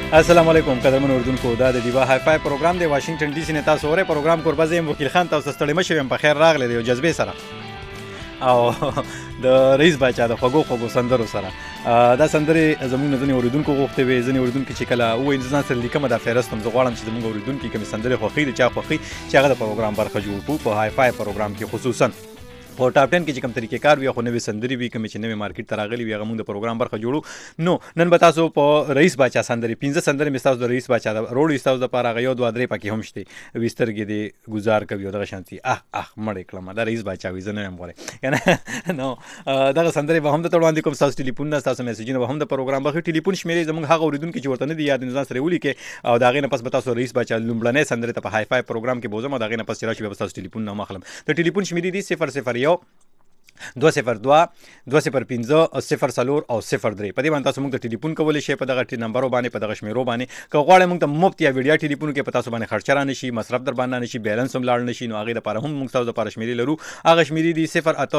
السلام علیکم قدرمن اردوونکو دا د دیوا های فای پروګرام دی واشنگټن ډي سي نه تاسو اورئ پروګرام کوربه زه یم وکیل خان تاسو ستړي مه شئ په خیر راغلی دی یو جذبې سره او د رئیس باچا د خوږو سندرو سره دا سندرې زموږ نه ځینې اورېدونکو غوښتې وې ځینې اورېدونکي چې کله ووایي زه ځان سره لیکمه دا فهرست هم زه غواړم چې زموږ اورېدونکي کومې سندرې خوښوي د چا خوښوي چې هغه د پروګرام برخه جوړ کړو په های فای پروګرام کې خصوصا په ټاپ 10 کې چې کوم طریقې کار وي خو نوې سندرې وي کومې چې نوې مارکیټ ته راغلي وي هغه موږ د پروګرام برخه جوړو نو نن به تاسو په رئیس باچا سندرې 15 سندرې مې ستاسو د رئیس باچا روړو ستاسو دپاره هغه یو دوه درې پکې هم شته وي سترګې دې ګزار کوي او دغه شانتي مړې کړم دا رئیس باچا وي زه نه یم غوړی که نه نو دغه سندرې به هم درته وړاندې کوم ستاسو ټلیفونونه ستاسو میسجونه به هم د پروګرام برخه ټلیفون شمېرې زموږ هغه اورېدونکي چې ورته نه دي یاد ځان سره ولیکئ او د هغې نه پس به تاسو رئیس باچا لومړنۍ سندرې ته په های فای پروګرام کې بوځم او د هغې نه پس چې راشي بیا به ستاسو ټلیفون نه هم اخلم د ټلیفون شمېرې دي 001 202 205 او 04 او 03 په دې باندې تاسو موږ ته ټلیفون کولی شئ په دغه نمبرو باندې په دغه شمیرو باندې که غواړئ موږ ته مفت یا ویډیا ټلیفون کې په تاسو باندې خرچه را نشي مصرف در باندې نشي بیلنس هم لاړ نشي نو هغې دپاره هم موږ تاسو دپاره شمیرې لرو هغه شمیرې دي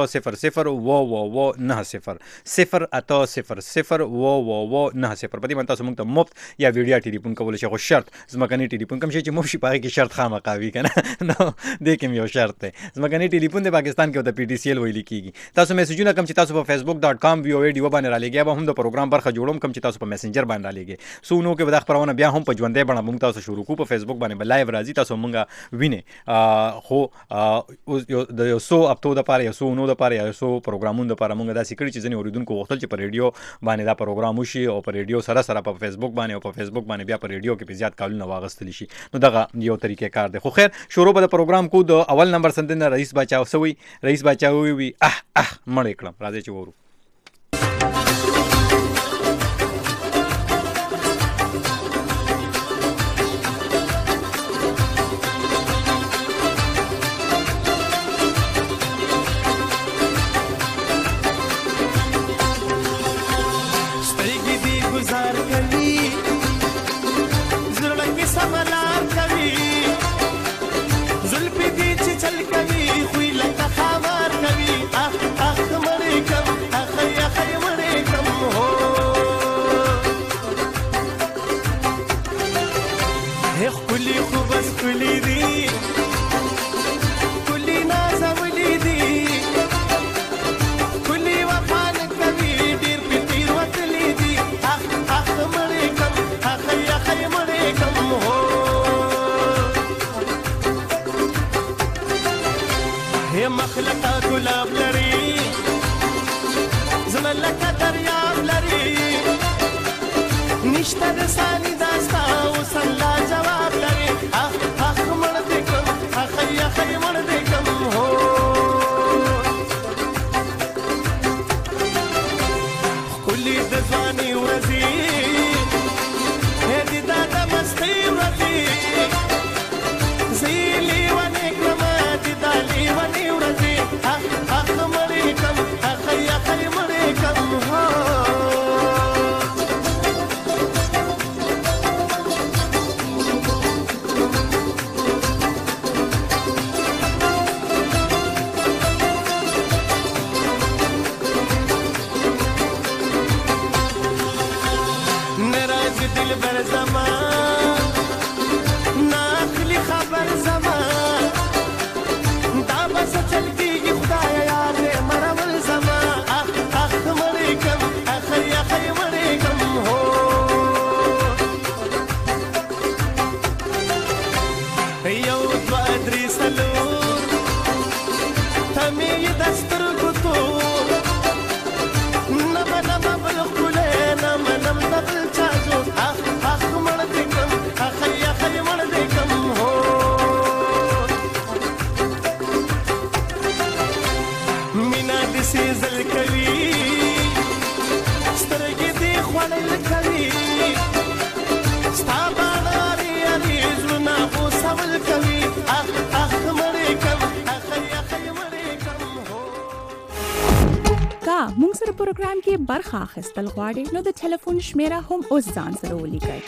08090 په دې باندې تاسو موږ ته مفت یا ویډیا ټلیفون کولی شئ خو شرط ځمکني ټلیفون کوم شی چې مفت شي په هغې کې شرط خامخا وي که نه نو دې کې هم یو شرط دی ځمکني ټلیفون د پاکستان کې ورته PTCL ویل کېږي تاسو میسجونه کوم چې تاسو په facebook.com VOA ډیو باندې رالیږئ به هم د پروګرام برخه جوړوم کوم چې تاسو په میسنجر باندې رالیږئ څو نو کې به دا خپرونه بیا هم په ژوندۍ بڼه موږ تاسو شروع کوو په فیسبوک باندې به لایو راځي تاسو موږ وینئ خو د یو څو هفتو دپاره یو څو اونو دپاره یا یو څو پروګرامونو دپاره موږ داسې کړي چې ځینې اورېدونکو غوښتل چې په ریډیو باندې دا پروګرام وشي او په ریډیو سره په فیسبوک باندې او په فیسبوک باندې بیا په ریډیو کې په زیات کالونه واغستلی شي نو دغه یو طریقې کار دی خو خیر شروع به د پروګرام کو د اول نمبر سندرې نه رئیس باچا څه رئیس باچا ووي مړې کړم راځئ چې وورو مخلقه ګلاب لري زړه لکه دریاب لري نشته د ثاني داستا اوس الله جواب لري مړ دې کړم اخی مړ دې کړم هو ښکلي د ځواني ورځي دې دا د مستۍ ورځي زیلي ونې کړم دې دا لیونې مونږ سره پروګرام کې برخه اخیستل غواړئ نو د ټلیفون شمیره هم اوس ځان سره ولیکئ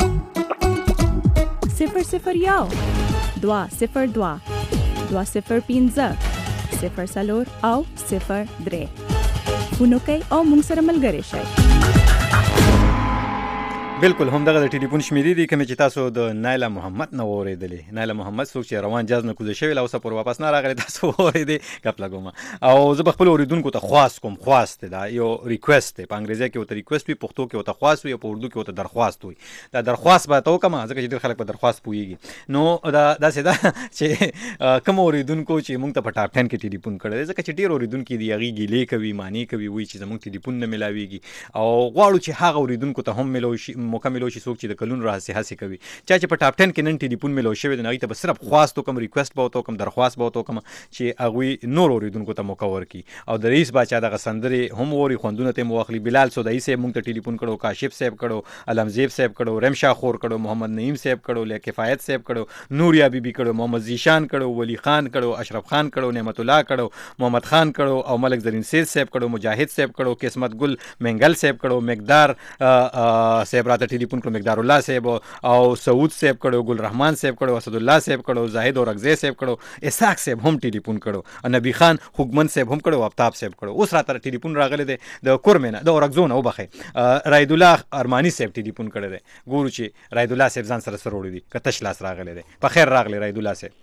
001 202 205 04 او 03 فونو کوئ او مونږ سره ملګري شئ بالکل همدغه د ټلیفون شمیرې دي کومې چې تاسو د نایله محمد نه واورېدلې. نایله محمد څوک چې روان جاز نه کوزه شوی لا اوسه پورې واپس نه راغلی تاسو واورېدې ګپ لګوم. او زه به خپل اوریدونکو ته خواست کوم، خواست دا یو ریکوست دی، په انګریزي کې ورته ریکوست وي، پښتو کې ورته خواست وي، او په اردو کې ورته درخواست وي. دا درخواست به ته وکړم ځکه چې ډېر خلک په درخواست پوهېږي. نو داسې ده چې کوم اوریدونکو چې موږ ته په ټاپ 10 کې ټلیفون کړی دی، ځکه چې ډېر اوریدونکي دي هغې ګیلې کوي، معنی کوي، وایي چې زموږ ټلیفون نه میلاویږي، او غواړو چې هغه اوریدونکو ته هم موقع میلو شي څوک چې د کلونو راهیسې هڅې کوي. چا چې په ټاپ 10 کې نن ټلیفون میلو شوی دی، هغوی ته به صرف خواست وکړم، ریکوست به ورته وکړم، درخواست به ورته وکړم چې هغوی نور اوریدونکو ته موقع ورکړي او د رئیس باچا دغه سندرې هم واوري، خوندونه ته یې واخلي. بلال سودایي صاحب موږ ته ټلیفون کړو، کاشف صاحب کړو، علمزیب صاحب کړو، رمشا خور کړو، محمد نعیم صاحب کړو، له کفایت صاحب کړو، نوریا بیبي کړو، محمد زیشان کړو، ولی خان کړو، اشرف خان کړو، نعمت الله کړو، محمد خان کړو، او ملک زرین سید صاحب کړو، مجاهد صاحب کړو، قسمت ګل منګل صاحب کړو، مقدار صاحب راته ټلیفون کړو، مقدار الله صاحب او سعود صاحب کړو، ګل رحمان صاحب کړو، اسد الله صاحب کړو، زاهد اورغزی صاحب کړو، اسحاق صاحب هم ټلیفون کړو، نبی خان خوګمن صاحب هم کړو، افتاب صاحب کړو. اوس راته ټلیفون راغلی دی د کورمنه د اورغزو نه وبخئ، راید الله ارمانی صاحب ټلیفون کړی دی. ګورو چې راید الله صاحب ځان سره څه وروړي دي، که تش لاس راغلی دی. په خیر راغلی راید الله صاحب.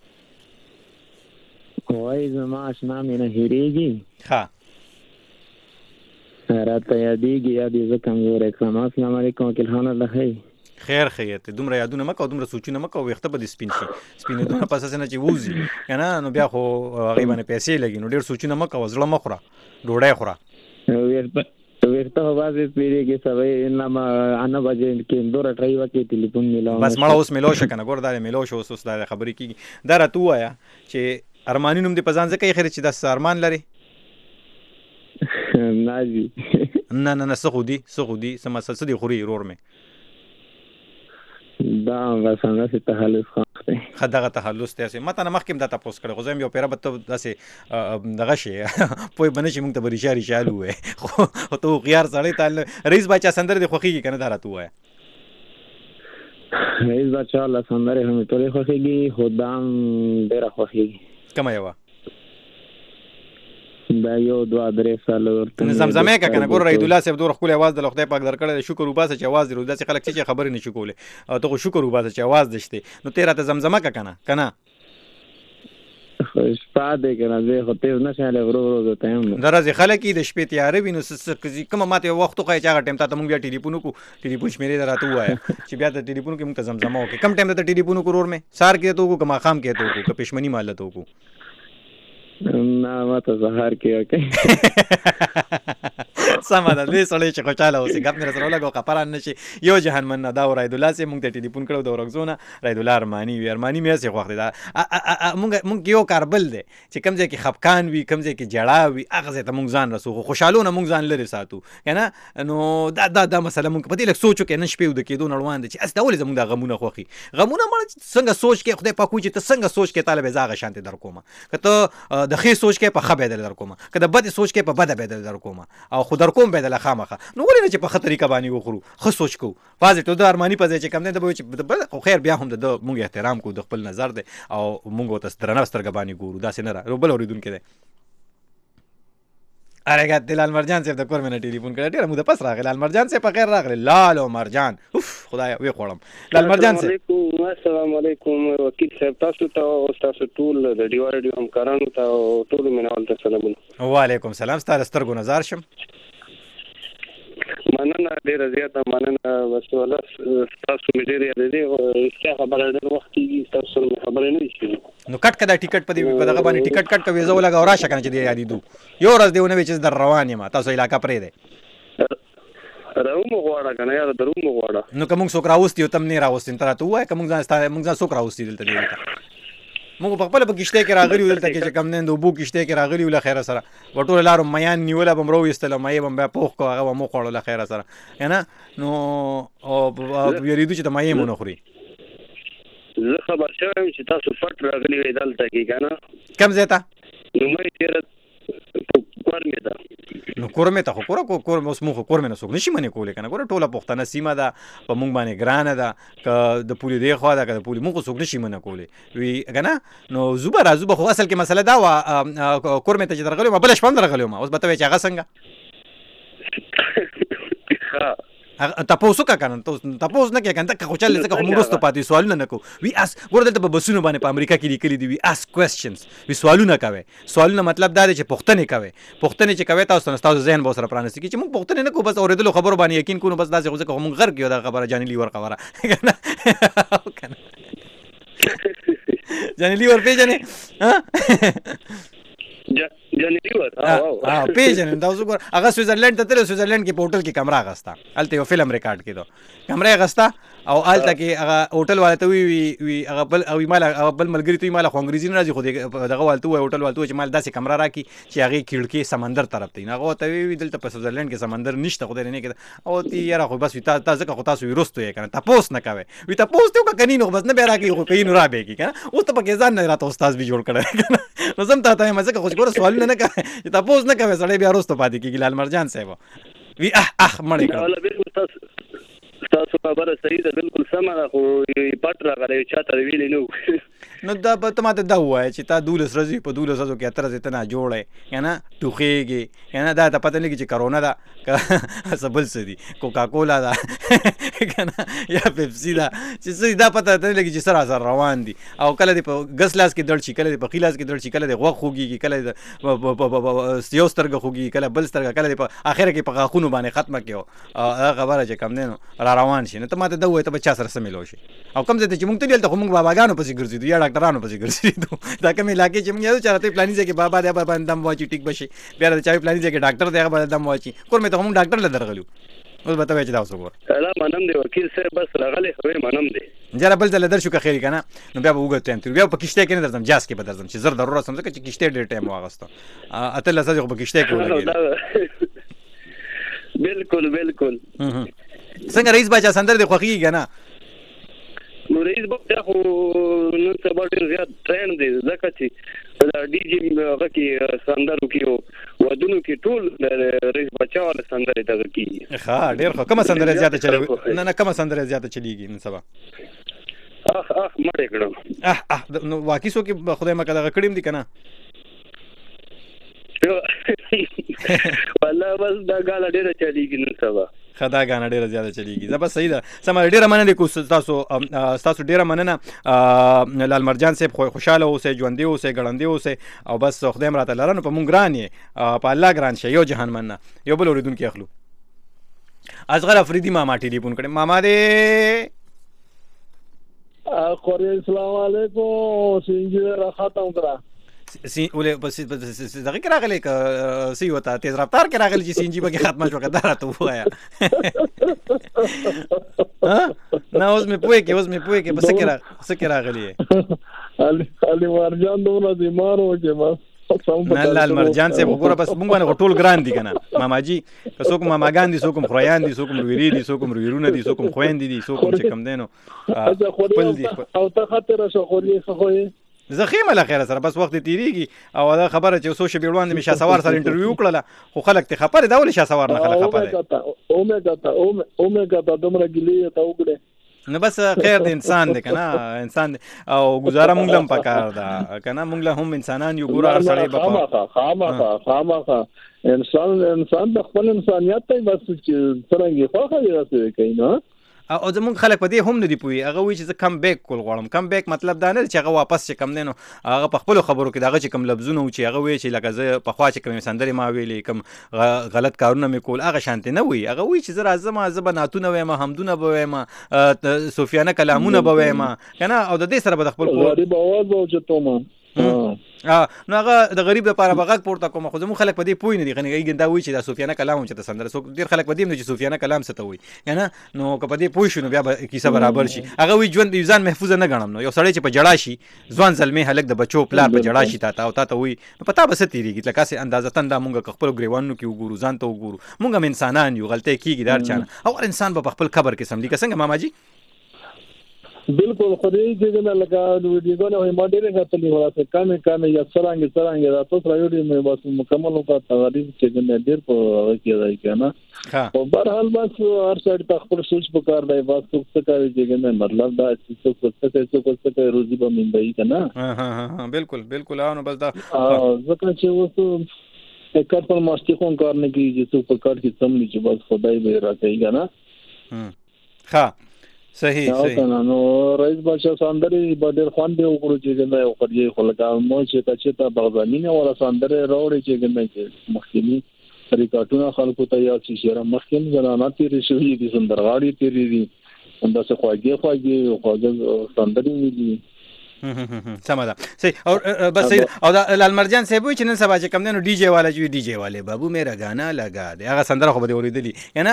وای زما اشنا مې نه هېرېږي، ښه راته یادېږي، یاد یې زه کمزوری کړم. السلام علیکم وکیل خان الله خیر. خیر خیر، دومره یادونه مه کوه، دومره سوچونه مه کوه، ویښته به دې سپین شي. سپینېدونه پس هسې نه چې ووځي که نه، نو بیا خو هغې باندې پیسې لګي، نو ډېر سوچونه مه کوه، زړه مه خوره، ډوډۍ خوره. ویښته خو بعضې سپېرېږي، سبا انما 9 بجې کې دوره ټرۍ وکړې ټلیفون میلاو بس مړه اوس میلاو شه که نه، ګوره دا میلاو شه، اوس دا خبرې کېږي. دا راته ووایه چې ارماني نوم دې په ځان ځکه ایښی دی چې داسې ارمان لرې؟ نه جي نه څه خو دي څه مسله څه دې خوري ورور مې؟ دا بس همداسې تخلص خوښ دی. ښه دغه تخلص دی. ما تا نه مخکې هم دا تپوس کړی، خو زه هم یو پیره به ته داسې دغه شې پوه به نه شي، موږ ته به ریشال ووایې، خو ته هوښیار سړی، تا رئیس باچا سندرې دې خوښېږي که نه؟ دا راته ووایه. رئیس باچا الله سندرې هم مې ټولې خوښېږي، خو دا هم ډېره خوښېږي. کومه یوه؟ دا یو 2-3 ساله ورته زمزمې که که نه. ګوره رحید الله صاحب دومره ښکلی اواز د خدای پاک درکړی دی، شکر وباسه چې اواز دې روز داسې خلک چې خبرې نه شي کولی، او ته خو شکر وباسه چې اواز دې شته. نو ته راته زمزمه که که نه؟ شپه دی که نه، زه خو تیز نه شم ورو درته یم. د ورځې خلک یي، د شپې تیاره وي، نو کومه ماته یو وخت وښایه چې هغه ټایم تا ته مونږ بیا ټلیفون وکړو، ټلیفون شمېرې دې راته ووایه چې بیا د ټلیفون کې مونږ ته زمزمه وکړې. کوم ټایم ته ټلیفون وکړو ورور مې؟ سهار کې ته وکړو که ماښام کې ته وکړو که پېشمني مهال ته وکړو؟ نه ماته سهار کې وکړئ. سمه ده، دې سړی چې خوشحاله اوسې، ګپ مې راسره ولګو، خپران نه شي. یو جهان من نه دا و راید الله صاحب مونږ ته ټلیفون کړو د اورغزو نه، راید الله ارماني وي. ارماني مې هسې خوښ دی. دا مونږ یو کار بل دی چې کوم ځای کې خفقان وي، کوم ځای کې ژړا وي، هغه ځای ته مونږ ځان رسو، خو خوشحالو نه مونږ ځان لرې ساتو که نه. نو دا مسله مونږ په دې لږ سوچ وکړئ، نن شپې وده کېدو نه روان دی چې هسې ته ولې زمونږ دا غمونه خوښي. غمونه مړه څنګه سوچ کې خدای پاک وایي چې ته څنګه سوچ کې تاله به زه هغه شانتې در کومه. که ته د ښې سوچ کې په ښه بدل در کومه، که د بدې سوچ کې په بده بدل در کومه، او خو در کوم بدله خامخا. نو ولې نه چې په ښه طریقه باندې وخورو، ښه سوچ کوو. پازیټیو د ارماني په ځای چې کوم دی د به وایي چې خو خیر بیا هم د مونږ احترام کوو، د خپل نظر دی او مونږ ورته درنه سترګه باندې ګورو، داسې نه بل اورېدونکی دی. ارګه د لال مرجان صاحب د کور مې نه ټلیفون کړی، ډېره موده پس راغی. لال مرجان صاحب په خیر راغلی. لال او مرجان اوف خدایه ویې خوړم. لال مرجان صاحب السلام علیکم وکیل صاحب، تاسو ته او تاسو ټول د ډیوا ریډیو همکارانو ته او ټولو مینوالو ته سلامونه. وعلیکم سلام، ستا له سترګو نظار شم. مننه، ډېره زیاته مننه. بس والله تاسو مې ډېر یادېدې، رښتیا خبره ډېر وخت کېږي تاسو سره مې خبرې نه دي شوي. نو کټ که دا ټیکټ په دغه باندې ټیکټ کټ که ویزه ولګه او راشه که نه چې دې یادېدو. یو ورځ دې ونه وي چې زه در روان یم، تاسو علاقه پرېږدئ. روم غواړه که نه یاره د روم غواړه. نو که مونږ څوک راوستي او ته هم نه راوستي، ته راته ووایه که مونږ ځان څوک راوستي دلته دې ته. مونږ په خپله په کښتۍ کې راغلي وو، دلته کې چې کم دی د اوبو کښتۍ کې راغلي وو له خیره سره. په ټوله لارو میان نیوله به م راویستله، مایې به م بیا پوخ کړو، هغه به م وخوړو له خیره سره که نه. نو ویرېدو چې د مایې مو نه خوري. زه خبر شوی یم چې تاسو پټ راغلي وئ دلته کې که نه. کوم ځای ته؟ نو مې تېره کورمې ته. نو کورمې ته خو کور اوس مونږ خو کورمې نه څوک نشي منې کولی که نه. ګوره ټوله پښتنه سیمه ده، په مونږ باندې ګرانه ده، که د پولې دې خوا ده که د پولې، مونږ خو څوک نشي منع کولی وي که نه. نو زو به راځو به، خو اصل کې مسله دا وه کورمې ته چې درغلی وم، بله شپه هم درغلی وم. اوس به ته وایې چې هغه څنګه؟ تاسو کا کنه تاسو نه کې کنه خو چل ځکه موږ رستو پاتې سوالونه نه کو وی اس ګور دلته په بسونو باندې په امریکا کې لیکلي دي وی اس کوېسچنز وی سوالونه کوي سوالونه مطلب دا دی چې پوښتنه کوي چې کوي تاسو ذهن به سره پرانسي چې موږ پوښتنه نه کو بس اوریدلو خبرو باندې یقین کوو بس دا ځکه موږ غر کېو دا خبره جانلی ور خبره کنه جانلی ور پیژنې جانلی ور پیژنې دا اوس ګور هغه سویزرلند ته تل سویزرلند کې په هوټل کې کمره غستا الته یو فلم ریکارډ کړو کمره غستا او الته کې هغه هوټل والے ته وی هغه بل او مال بل ملګری ته مال خو انګریزي نه راځي خو دغه والته وی هوټل والته چې مال داسې کمره راکې چې هغه کړکۍ سمندر طرف ته هغه ته وی دلته په سویزرلند کې سمندر نشته خو دې نه کې او تی یاره خو بس تاسو ځکه خو تاسو ورستو یې کنه تاسو نه کوي وی تاسو ته کني نو بس نه به راکې خو کین را به کې کنه اوس ته پکې ځان نه راته استاد به جوړ کړه نو زم ته مزه خو ګور سوال نه کوي چې تاسو نه کوي سړی بیا ورستو پاتې کېږي لال مرجان صاحب وی مړ کړه تاسو خبره صحیح ده بالکل سمه ده خو پټ راغلی چاته ویلې نو دا به ته ماته دا ووایه چې تا 12 ورځې په 12 ورځو کې 18 ورځې ته ناجوړی که نه ټوخېږي که نه دا ته پته نه لګي چې کرونا ده که څه بل څه دي کوکاکولا ده که نه یا پیپسي ده چې څه دي دا پته ته نه لګي چې سره سره روان دي او کله دې په ګس لاس کې دړ شي کله دې په ښي لاس کې دړ شي کله دې غوږ خوږېږي کله دې یو سترګه خوږېږي کله بل سترګه کله دې په اخره کې په غاښونو باندې ختمه کړو هغه خبره چې کم دی نو را روان شي نو ته ماته دا ووایې ته به چا سره څه میلاو شي او کوم ځای ته چې موږ تللي هلته خو موږ باباګانو پسې ګرځېدو یا ډاکټرانو پسې ګرځېدو دا کوم علاقې چې موږ یادو چې راته پلاني ځای کې بابا دی هغه باندې دم واچي ټیک به شي بیا د چا پلاني ځای کې ډاکټر دی هغه باندې دم واچي کور مې ته موږ ډاکټر له درغلو اوس به ته وایې چې دا اوس وګوره لا منم دی وکیل صاحب بس راغلی خو منم دی جره بل ځل در شو که خیر کنه نو بیا به وګورم ټایم تیر بیا په کشته کې نه درځم جاس کې به درځم چې زر ضرورت سم ځکه چې کشته ډېر ټایم واغسته اته لسه خو په کشته کې ولګي بالکل څنګه رئیس باچا سندر دی خوښیږي که نه نو رئیس باچا خو نن سبا ډېر زیات ټرینډ دی ځکه چې دا ډي جي هغه کې سندرو کې او ودونو کې ټول رئیس باچا والا سندرې دغه کېږي ښه ډېر ښه کومه سندره زیاته چلېږي نه کومه سندره زیاته چلېږي نن سبا مړې کړم نو واقعي څوک خدای مکه دغه کړي هم دي که نه والله بس دا ګاله ډېره چلېږي نن سبا ښه دا ګانه ډېره زیاته چلېږي زه بس صحیح ده سمه ډېره مننه کوم ستاسو ډېره مننه لال مرجان صاحب خوشحاله اوسئ ژوندي اوسئ ګړندي اوسئ او بس خدای هم راته لره نو په مونږ ګران یې په الله ګران شئ یو جهان مننه یو بل اورېدونکي اخلو اصغر افریدي ماما ټلیفون کړی ماما دې السلام علیکم سینجو را ختم کړه ولې بس دغه کې راغلی که سی وته تیز رفتار کې راغلی چې سینجي به کې ختمه شوه که دا راته ووایه نه اوس مې پوهې کې په څه کې راغلی یې علي مرجان دومره بیمار و چې بس نه لال مرجان صاحب وګوره بس موږ باندې ټول ګران دي که نه ماماجي که څوک ماماګان دي څوک خوریان دي څوک ورویري دي څوک ورویرونه دي څوک خویندې دي څوک چې کم دی نو خپل دي او ته خاطر شو خوري خو زه خیمه له خیره سره بس وخت تیریږي او دا خبره چې څو شپې وړاندې مې شاسوار سره انټرویو وکړله خو خلک ته خبرې دا ولې شاسوار نه خلک خبرې اومه کا دومره ګیلې ته وکړې نو بس خیر د انسان دی که نه انسان دی او ګزاره مونږ له هم پکار ده که نه مونږ له هم انسانان یو ګوره هر سړی خامخا انسان د خپل انسانیت ته بس چې څرنګه خوښه وي داسې کوي نه او زمونږ خلک په دې هم نه دي پوهي هغه وایي چې زه کم بیک کول غواړم کم بیک مطلب دا نه دی چې هغه واپس چې کم دی نو هغه په خپلو خبرو کې د هغه چې کم لفظونه و چې هغه وایي چې لکه زه پخوا چې کومې سندرې ما ویلې کوم غلط کارونه مې کول هغه شانتې نه وایي هغه وایي چې زه راځم زه به نعتونه وایم حمدونه به وایم صوفیانه کلامونه به وایم که نه او د دې سره به د خپل غریب اواز به اوچتوم نو هغه د غریب لپاره به غږ پورته کوم خو زموږ خلک په دې پوه نه دي ښه دا وایي چې دا صوفیانه کلام هم چې ته سندره څوک ډېر خلک په دې هم دي چې صوفیانه کلام څه ته وایي که نه نو که په دې پوه شو نو بیا به کیسه برابر شي هغه وایي ژوند ځان محفوظه نه ګڼم نو یو سړی چې په جړا شي ځوان زلمی هلک د بچو پلار په جړا شي تا او تا ته وایي نو په تا به څه تېرېږي لکه هسې اندازتن دا مونږ که خپلو ګریوانونو کې وګورو ځان ته وګورو مونږ هم انسانان یو غلطۍ کېږي دا هر چا نه او هر انسان به په خپل قبر کې سملي که څنګه ماماجي بالکل خوري چې نه لکه ویډیوګونه وي ما ډېر غتلې ورته کامې یا څرنګه دا تاسو راوړي مې بس مکمل وکړه تغریب چې نه ډېر په کې راځي کنه او بهرحال بس هر څړ ته خپل سوچ وکړ دی بس څه کوي چې نه مطلب دا چې څه روزي به مندای کنه بالکل نو بس دا ځکه چې وسو کار پر ماستی خون کار نه کیږي چې په کار کې سم نه چې بس خدای به راځي کنه ښه صحیح صحیح نو رئیس بادشاہ سندري په ډېر خوان دی وګورو چې ګنده یو کړی خو لکه مو چې کچته بغدادي نه ولا سندري راوړي چې ګنده چې مخکینی ریکارډونه خلکو ته یا چې شهر مخکین زنانه تیرې شوې دي سندرغاړي تیرې دي انداسه خواږه سندري دي سم ده صحیح او بس صحیح او لال مرجان صاحب چې نن سبا چې کم دنو ډي جی والا چې ډي جی والے بابو میرا गाना लगा दे هغه سندره خو به اوریدلی یعنی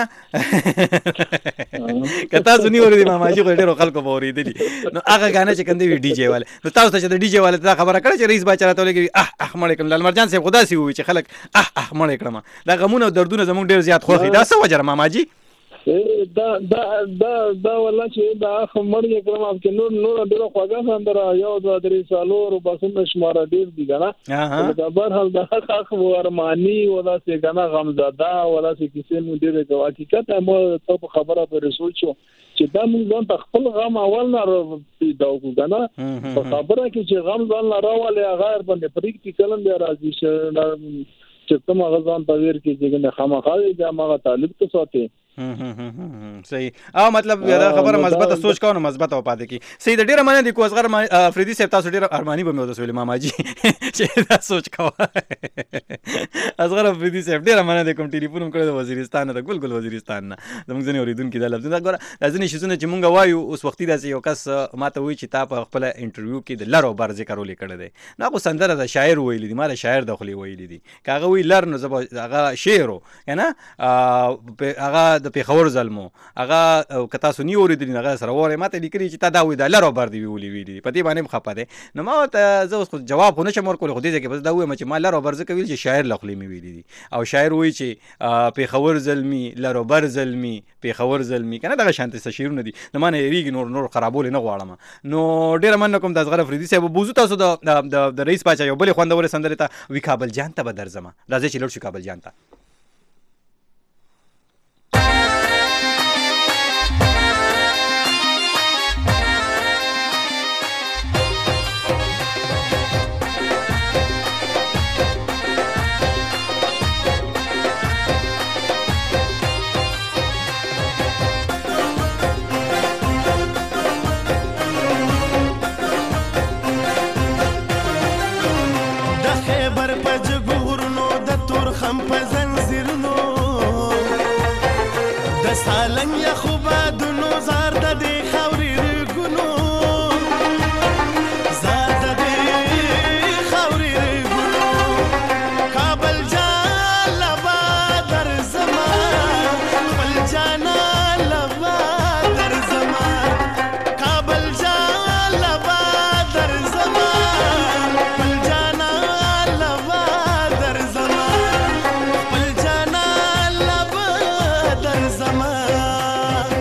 کته سنی اوریدلی ماما جی خو ډیرو خلکو به اوریدلی نو هغه गाना چې کم دی ډي جی والے نو تاسو ته چې ډي جی والے ته خبره کړه چې رئیس بچا راته لګي مړ کړم لال مرجان صاحب خدا سي وي چې خلک مړ کړم دا غمونه او دردونه زموږ ډیر زیات خوخي دا څه وجه ماما جی دا ولا چې دا خمر یې کړم چې نور ډېر خواږه سندره یو د درې سالو رو بسنه شمار ډېر دي کنه دا بهر حال دا خو ارمانی ولا څه کنه غمزاده ولا څه کیسه مو ډېر د حقیقت مو ته خبره پر رسول شو چې دا موږ ځان خپل غم اول نه پیدا وکړو کنه په خبره کې چې غم ځان نه راواله غیر باندې پریکټی کلم دی راځي چې کوم غزان په ویر کې چې خامخاله دا ما تعلق ته ساتي صحیح او مطلب دا خبره مثبت سوچ کوو مثبت او پاتې کی صحیح د ډیره مننه دي کو اصغر افریدي صاحب تاسو ډیره ارمانی به مې وځول ماما جی چې دا سوچ کوو اصغر افریدي صاحب ډیره مننه کوم ټلیفون کړو د وزیرستان ته ګل وزیرستان نه زموږ ځنې اوریدونکو دا لفظ دا ګوره ځنې شیزونه چې مونږ وایو اوس وختي داسې یو کس ماته وایي چې تا په خپل انټرویو کې د لر او بر ذکر ولیکل دی نو خو سندره د شاعر ویلی دی ما د شاعر د خلی ویلی دی کاغه وی لر نو زبا هغه شعرو کنه هغه د پیښور ظلمو هغه کتا سنی اوریدل هغه سره وره ماته لیکلی چې تا دا وې د لارو بر دی ویلی ویلی په دې باندې مخه پده نو ما ته زه اوس جواب خو نشم ورکول خو دې کې بس دا وې چې ما لارو بر ځکه ویل چې شاعر لخلی می ویلی دي او شاعر وی چې پیښور ظلمي لارو بر ظلمي پیښور ظلمي کنه دا شانته شعرونه دي نو ما نه ریګ نور خرابول نه غواړم نو ډیر من کوم د اصغر افریدي صاحب بوزو تاسو د رئیس پاچا یو بل خوندور سندره ته وی کابل جان ته بدر زما راځي چې لور شو کابل جان ته سالنګ یا خوبا د نو زار د دې خوري رګونو زار د دې خوري رګونو کابل جان لبا در زما خپل جانا لبا در زما کابل جان لبا در زما خپل جانا لبا در زما خپل جانا لبا در زما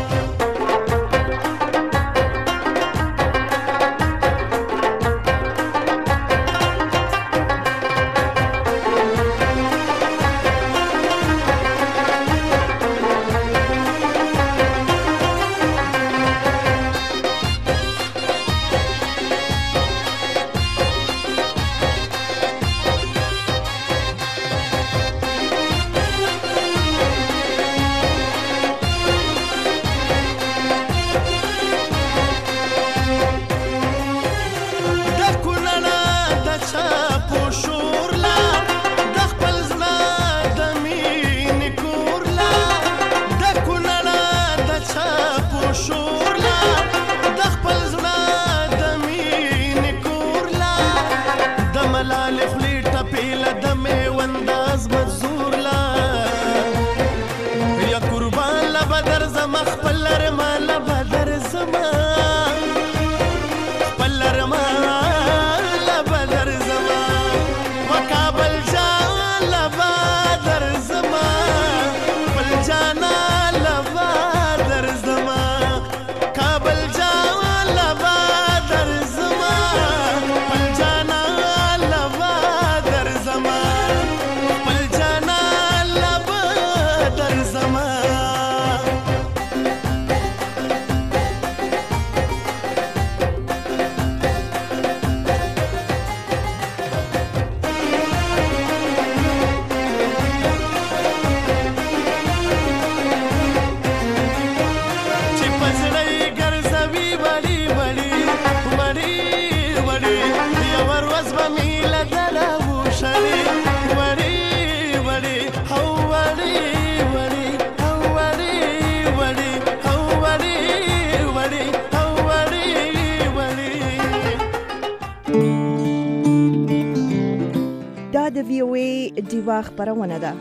د VOA ډیوا خبرونه ده.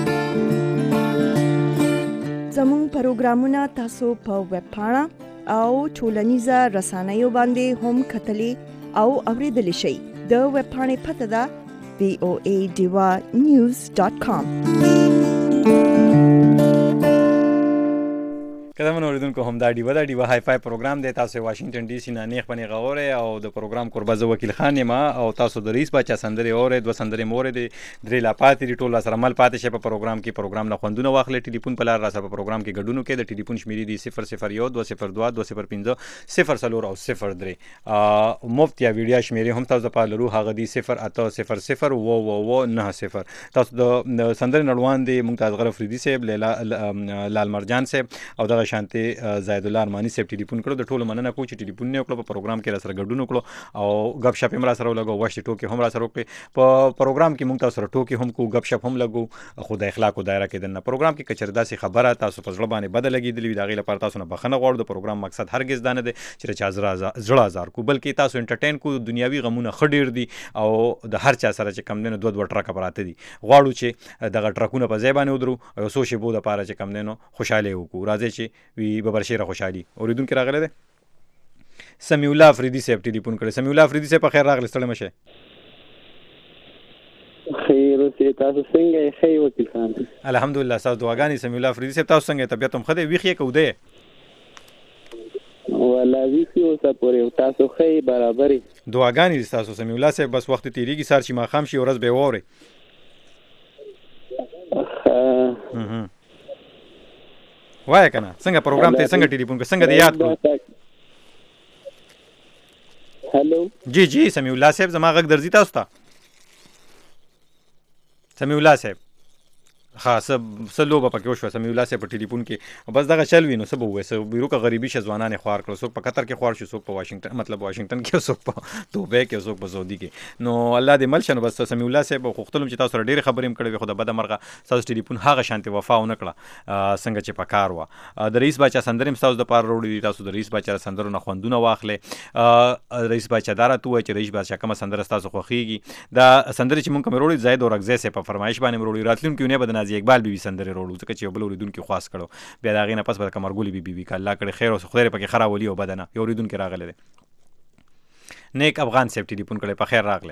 زموږ پروګرامونه تاسو په ویب پاڼه او ټولنیزه رسنیو باندې هم کتلی او اوریدلی شئ. د ویب پاڼې پته ده voadivanews.com. قدمونه اوریدونکو همدا ډیوه ده. ډیوه های فای پروګرام دی. تاسو واشنگټن ډي سي نه نیغ باندې غوره او د پروګرام قربه زه وکیل خان یم او تاسو د رئیس باچا سندرې اورئ. 2 سندرې مو اورېدې، 3 لا پاتې دي. ټول سره مل پاتې شي په پروګرام کې. پروګرام نه خوندونه واخلئ. ټلیفون په لار را سره په پروګرام کې ګډون وکړئ. د ټلیفون شمیرې دي 001 202 205 04 او 03. مفت یا ویډیو شمیرې هم تاسو په لرو، هغه دي 0800 90. تاسو د سندرې نړوان دي ممتاز غره فریدي صاحب، لال مرجان صاحب او دغه شانتي زید الله ارمانی صاحب ټلیفون کړو. د ټولو مننه کوم چې ټلیفون نه وکړو. په پروګرام کې را سره ګډون وکړو او غب شپ هم را سره ولګو، واشتي ټوکی هم را سره وکړي. په پروګرام کې موږ تاسو سره ټوکی هم کو، غب شپ هم لګو، خو د اخلاق او دایره کې دنه پروګرام کې کچر داسې خبره تاسو په ځړ باندې بدل لګیدلی دا غي لپاره تاسو نه بخنه غواړو. د پروګرام مقصد هرگز دانه دی چې چا زړه ازار کو، بلکې تاسو انټرټین کو. دنیاوي غمونه خډیر دي او د هر چا سره چې کم دینه 2 ټرک پراته دي. غواړو چې دغه ټرکونه په ځای باندې ودرو او سوشي بو د پاره چې کم دینو خوشاله وکړو. راځي چې وی ببرشیره خوشحالي اوریدونکو راغله ده. سمیع الله افریدی صاحب ټلیفون کړی. سمیع الله افریدی صاحب په خیر راغلی، ستړي مشه. خیر اوسې، تاسو څنګه یې؟ ښه وکیل خان الحمدلله. تاسو دعاګانې سمیع الله افریدی صاحب، تاسو څنګه؟ طبیعت هم ښه دی؟ ویښ یې که وده یې؟ ولا ویښ یې اوسه پورې، تاسو ښه یې برابر یې. دعاګانې دي ستاسو سمیع الله صاحب. بس وخت تېرېږي، سهار چې ماښام شي ورځ به یې واورئ. وای کنه څنګه پروګرام ته څنګه ټلیفون کو، څنګه دې یاد کو؟ هالو جی سمیع الله صاحب، زما غږ درځي تاسو ته؟ سمیع الله صاحب ها څه لوبه پکې وشوه سمیع الله صاحب په ټلیفون کې. بس دغه چل وي نو څه به ووایي. څه بیرو که غریبي شه ځوانان یې خوار کړو. څوک په قطر کې خوار شو، څوک په واشنګټن کې، څوک په دوبۍ کې، څوک په سعودي کې. نو الله دې مل شه. نو بس سمیع الله صاحب غوښتلم چې تاسو سره ډېرې خبرې هم کړې وې، خو د بده مرغه ستاسو ټلیفون هغه شانتې وفا ونه کړه څنګه چې په کار وه. د رئیس باچا سندرې هم ستاسو دپاره راوړي دي. تاسو د رئیس باچا سندرو نه خوندونه واخلئ. رئیس باچا دا راته ووایي چې رئیس باچا کومه سندره ستاسو خوښېږي. دا سندرې چې مونږ کومې راوړي زاهد اورکزی صاحب په فرمایش باندې مې راوړي. راتلونکي اونۍ به د نازي اقبال بیبي سندرې راوړو ځکه چې یو بل اورېدونکي خواست کړو. بیا د هغې نه پس به د قمرګلې بیبي که الله کړی خیر اوس، خدای دې پکې ښه راولي او بده نه. یو اورېدونکی راغلی دی، نیک افغان صاحب ټلیفون کړی. په خیر راغلی.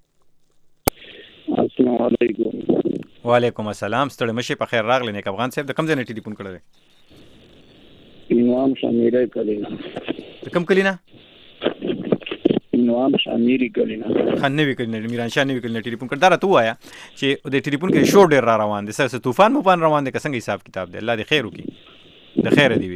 السلام علیکم. وعلیکم السلام، ستړي مشي. په خیر راغلی نیک افغان صاحب. د کوم ځای نه ټلیفون کړی دی؟ انعام شامیری کلینا. د کوم کلینا؟ انعام شامیری کلینا. خان نوی کلینا، میران شاه نوی کلینا ټلیفون کړ. دا راته ووایه چې د ټلیفون کې شور ډېر را روان دی. څه طوفان موفان روان دی که څنګه حساب کتاب دی؟ الله دې خیر وکړي، د خیره دې وي.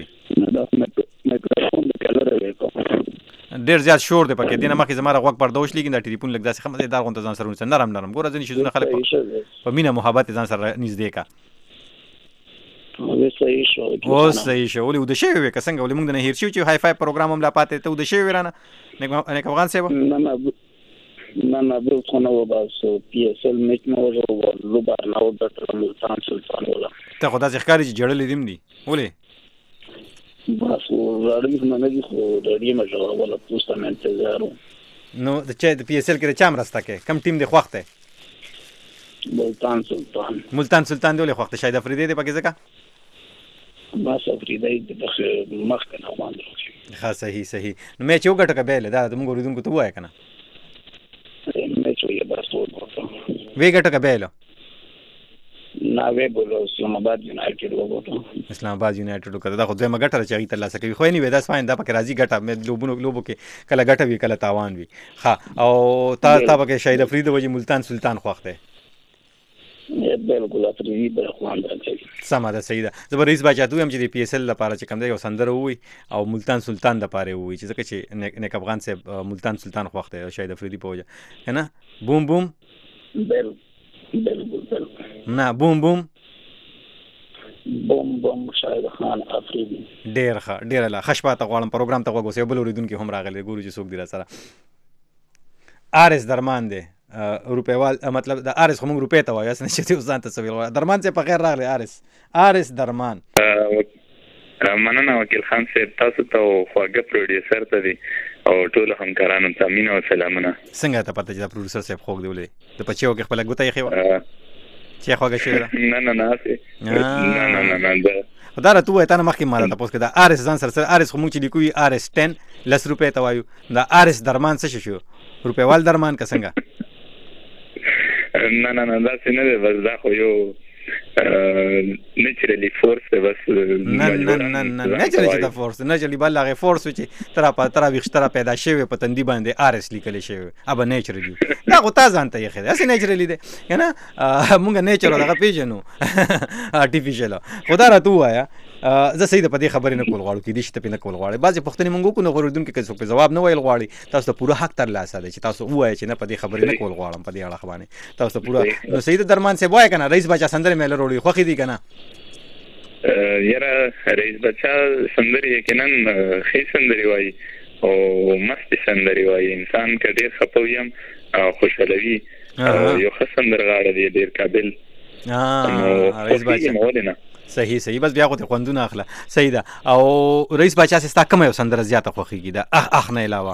ډېر زیات شور دی پکې. دې نه مخکې زما غوږ پرده وشلېږي. دا ټلیفون لږ داسې ښه مزېدار غونته ځان سره ونیسه، نرم. ګوره ځینې شیزونه خلک په مینه محبت ځان سره نږدې کا. اوس صحیح شو. ولې وده شوی وې که څنګه؟ ولې موږ د نه هېر شوي چې های فای پروګرام هم لا پاتې ته وده شوی وې رانه نیک افغان صاحب؟ نه مبروک خو نه و. بس پی اس ال میچ نه وژو لوبار نه وګټل ملتان سلطان ولا. ته خو داسې ښکاري چې جړلې دې هم دي. ولې؟ بس راډیو نه دي، خو راډیو مجله ولا پوسټه مې انتظار و. نو د چا د پی اس ال کې د چا مرسته کوي؟ کوم ټیم دې خوښ دی؟ ملتان سلطان دی. ولې خوښ دی؟ شاهد افریدی دی پکې ځکه؟ بس افریدی د مخکې نه وماندل. ښه صحیح. نو میچ یې وګټه که بیله؟ دا زموږ اورېدونکو ته ووایه که نه؟ میچ یې بس وګټه. ویې ګټه که بیله؟ نه ویې بولو. اسلام آباد یونایټډ وګټه. اسلام آباد یونایټډ وکړه. دا خو دویمه ګټه ده چې هغوی ترلاسه کوي. خو یې دا فاین، دا پکې راځي ګټه. لوبو کې کله ګټه وي کله تاوان وي. ښه، او تا پکې شاهد افریدي د وجې ملتان سلطان خوښ دی؟ بالکل افریدي به خوند راکوي. سمه ده، صحیح ده. زه به رئیس باچا ته ووایم چې د پی اس ال لپاره چې کوم دی یو سندره ووایي او ملتان سلطان دپاره یې ووایي، چې ځکه چې نیک افغان صاحب ملتان سلطان خوښ دی شاهد افریدي په وجه، که نه؟ بوم بوم. بالکل نه بوم بوم شاهد خان افریدي. ډېر ښه، ډېره ښه شپه ته غواړم. پروګرام ته غوږ اوسئ. یو بل اورېدونکي هم راغلی، ګورو چې څوک دي را سره. آرس درمان دی روپیوال، مطلب د آرس خو موږ روپۍ ته وایو، اسنه چې اوس ځان ته څه ویل غواړه. درمان صاحب په خیر راغلی. آرس درمان. مننه وکیل خان صاحب، تاسو ته خواږه پروډیوسر ته دی او ټول همکارانو ته مینه او سلامونه. څنګه ته پته چې دا پروډوسر صاحب خوږ دی ولې د پچیو کې خپل ګوته یې خو چې خوږه شوی ده؟ نه دا راته وای تا نه مخکې ما ته پوښتنه کړه آر اس ځان سره آر اس خو موږ چې لیکو آر اس 10 10 روپۍ ته وایو دا آر اس درمان څه شو روپېوال درمان که څنګه؟ نه داسې نه دی بس دا خو یو نیچرلی فورس دی بس نه نیچرلی دا فورس نیچرلی بل هغه فورس چې ترا ویښتره پیدا شوی په تندي باندې آر اس لیکل شوی ابا نیچرلی دا خو تا ځان ته یې خې اسی نیچرلی دی کنه مونږ نیچر دغه پیژنو ارتفیشل خدا راته وایا زه صحیح ده په دې خبرې نه کول غواړو کې دې شته په نه کول غواړي بعضې پوښتنې مونږ وکړو نو غوړېدونکي که څوک جواب نه ویل غواړي تاسو ته پوره حق ترلاسه دی چې تاسو ووایئ چې نه په دې خبرې نه کول غواړم په دې اړه باندې تاسو ته پوره نو صحیح ده درمان صاحب وایه که نه رئیس باچا سندرې مې لروړي خوښې دي که نه؟ یاره رئیس باچا سندرې یقینا ښې سندرې وایي او مستې سندرې وایي انسان که ډېر خفه وي هم خوشحالوي یو ښه سندرغاړی دی ډېر قابل رئیس باچا صحیح بس بیا خو ته خوندونه اخله صحیح ده او رئیس باچا ستا کومه یو سندره زیاته خوښیږي د اخ نه علاوه؟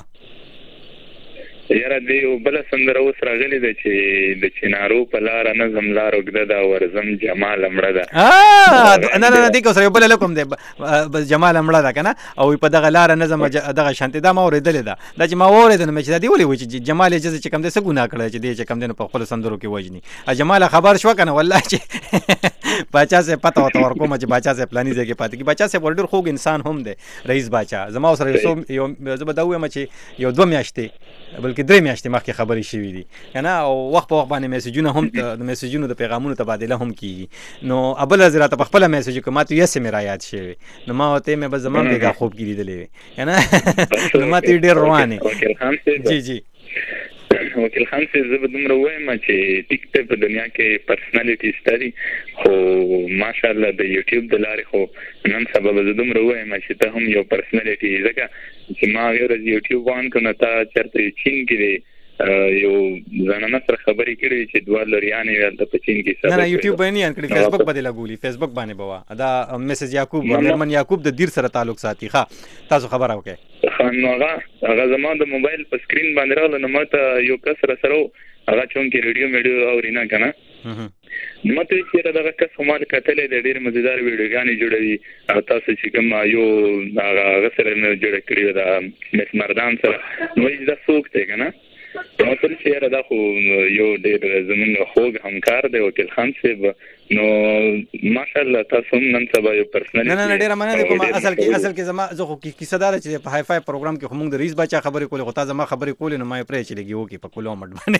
یاره دې یو بله سندره اوس راغلې ده چې د چنارو په لاره نظم لار اوږده ده ورځم جمال مړه ده نه دې که سره یو بله لکم دی جمال مړه ده که نه او په دغه لاره نظم دغه شانتې دا ما اورېدلې ده دا چې ما واورېده نو مې چې دا دې ولې وایي چې جمال یې چې کوم دی څه ګناه کړی چې دې چې کوم دی نو په خپلو سندرو کې وژني جماله خبر شوه که نه والله چې باچا صاحب پته ورته ورکومه چې باچا صاحب فلاني ځای کې پاتې کېږي باچا صاحب ډېر خوږ انسان هم دی رئیس باچا زما سره یو زه به دا ووایم چې یو 2 میاشتې بلکې 3 میاشتې مخکې خبرې شوي دي که نه او وخت په وخت باندې میسیجونه هم د میسیجونو د پیغامونو تبادله هم کېږي نو بله زه راته په خپله میسیج وکړه ما ته یسې مې رایاد شوی نو ما ورته یې مې به زما بېګا خوب کې لیدلی وې که نه نو ما ته یې ډېر روانې جی وکیل خان صاحب زه به دومره ووایم چې ټیک ته په دنیا کې پرسنالټي شته دي خو ماشاءالله د یوټیوب د لارې خو نن سبا به زه دومره ووایم چې ته هم یو پرسنالټي ځکه چې ما یو ورځ یوټیوب آن کړو نو تا چېرته چین کې دی یو زنانه سره خبرې کړې چې 2 لوریانې وې هلته په چین کې نه یوټیوب به یې نه آن کړي فیسبوک به دې لګولي فیسبوک باندې به وه دا مسز یعقوب میرمن یعقوب د دیر سره تعلق ساتي ښه تاسو خبره وکړئ نو هغه زما د موبایل په سکرین باندې راغله نو ما ته یو کس راسره و هغه چونکې ریډیو میډیو اوري نه که نه نو ما ته چې دغه کس خو ما کتلی دی ډېرې مزیدار ویډیوګانې جوړوي تاسو چې کوم یو هغه سره مې جوړه کړې وه د مس مردان سره نو وایي دا څوک دی که نه ما ته چې یاره دا خو یو ډېر زموږ خوږ همکار دی وکیل خان صاحب نو ماشاءالله تاسو هم نن سبا یو پرسنالي نه ډېره مننه کوم اصل کې زما زه خو کیسه دا ده چې په های فای پروګرام کې خو موږ د رئیس باچا خبرې کولې خو تا زما خبرې کولې نو ما یې پرې چې لږې وکړي په کولو مټ باندې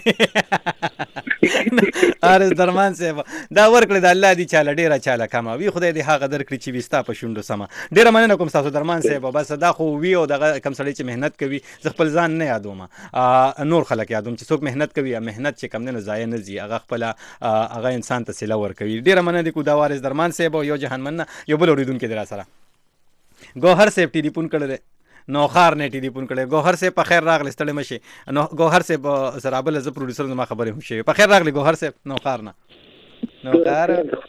آرس درمان صاحب دا ورکړې د الله دې چاله ډېره چاله کمه وي خدای دې هغه درکړي چې وي ستا په شونډو سمه ډېره مننه کوم ستاسو درمان صاحب بس دا خو وي او دغه کوم سړی چې محنت کوي زه خپل ځان نه یادوم نور خلک یادوم چې څوک محنت کوي محنت چې کم دی نو ضایع نه ځي هغه خپله هغه انسان ته صله ورکوي ډېره مننه دې کو دا وارث درمان صاحب او یو جهان مننه یو بل اورېدونکی دی را سره ګوهر صاحب ټلیفون کړی دی نوخار نه ټلیفون کړی ګوهر صاحب په خیر راغلی ستړی مه شي نو ګوهر صاحب سره بله زه پروډیوسر زما خبرې هم شوې په خیر راغلی ګوهر صاحب نوخار نه نوخار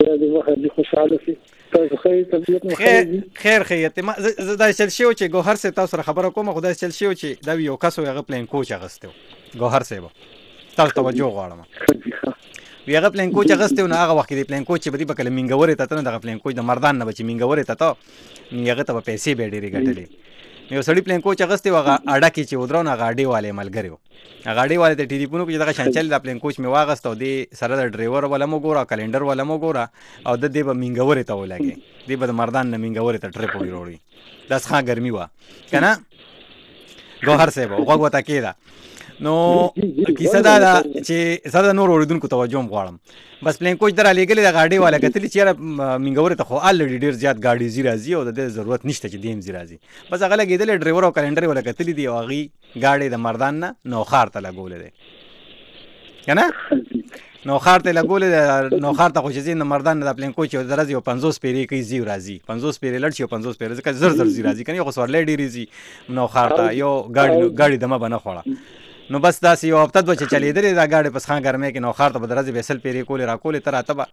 خیر خیت زه دا چل شوی چې ګوهر صاحب تاسو سره خبره کوم خو دا چل شوی چې دا یو کس و هغه پلین کوچ اغوستی و ګوهر صاحب تاسو توجه غواړم وی هغه پلین کوچ اغوستی و نو هغه وخت کې د پلین کوچ چې به دې به کله مینګورې ته ته نو دغه پلین کوچ د مردان نه به چې مینګورې ته ته نو هغه ته به پیسې به ډېرې ګټلې یو سړي پلین کوچ اغوستی و هغه اډه کې چې ودرو نو هغه اډې والې ملګری و هغه اډې والې ته ټلیفون وکړو چې دغه شان چل دا پلین کوچ مې واغست او دې سره د ډرایور والا مو ګوره کلنډر والا مو ګوره او د دې به مینګورې ته ولګې دې به د مردان نه مینګورې ته ټریپ وروړي داس ښه ګرمي وه که نه ګوهر صاحب غوږ ورته کېده نو کیسه دا ده چې سره د نور اورېدونکو توجه هم غواړم بس پلین کوچ در رالیږلې د ګاډۍ والا کتلي چې یاره مینګورې ته خو الرېډي ډېر زیات ګاډي ځي راځي او د دې ضرورت نشته چې دې هم ځي راځي بس هغه لګېدلې ډرایور او کلنډر والا کتلي دي او هغې ګاډۍ د مردان نه نوخار ته لګولې دی که نه نوخار ته لګولې دی نوخار ته خو چې ځي نو مردان نه د پلین کوچ یو درځي یو 50 پیرې کوي ځي راځي 50 پیرې لړ شي یو 50 پیرې ځکه زر ځي راځي که نه یو خو سورلی ډېرې ځي نوخار ته یو ګاډي دمه به نه خوړه نو بس داسې یو هفته دوه چې چلېدلې دا ګاډۍ په سخان ګرمۍ کې نوخار ته به د ورځې به 100 پیرې کولې را کولې ته راته به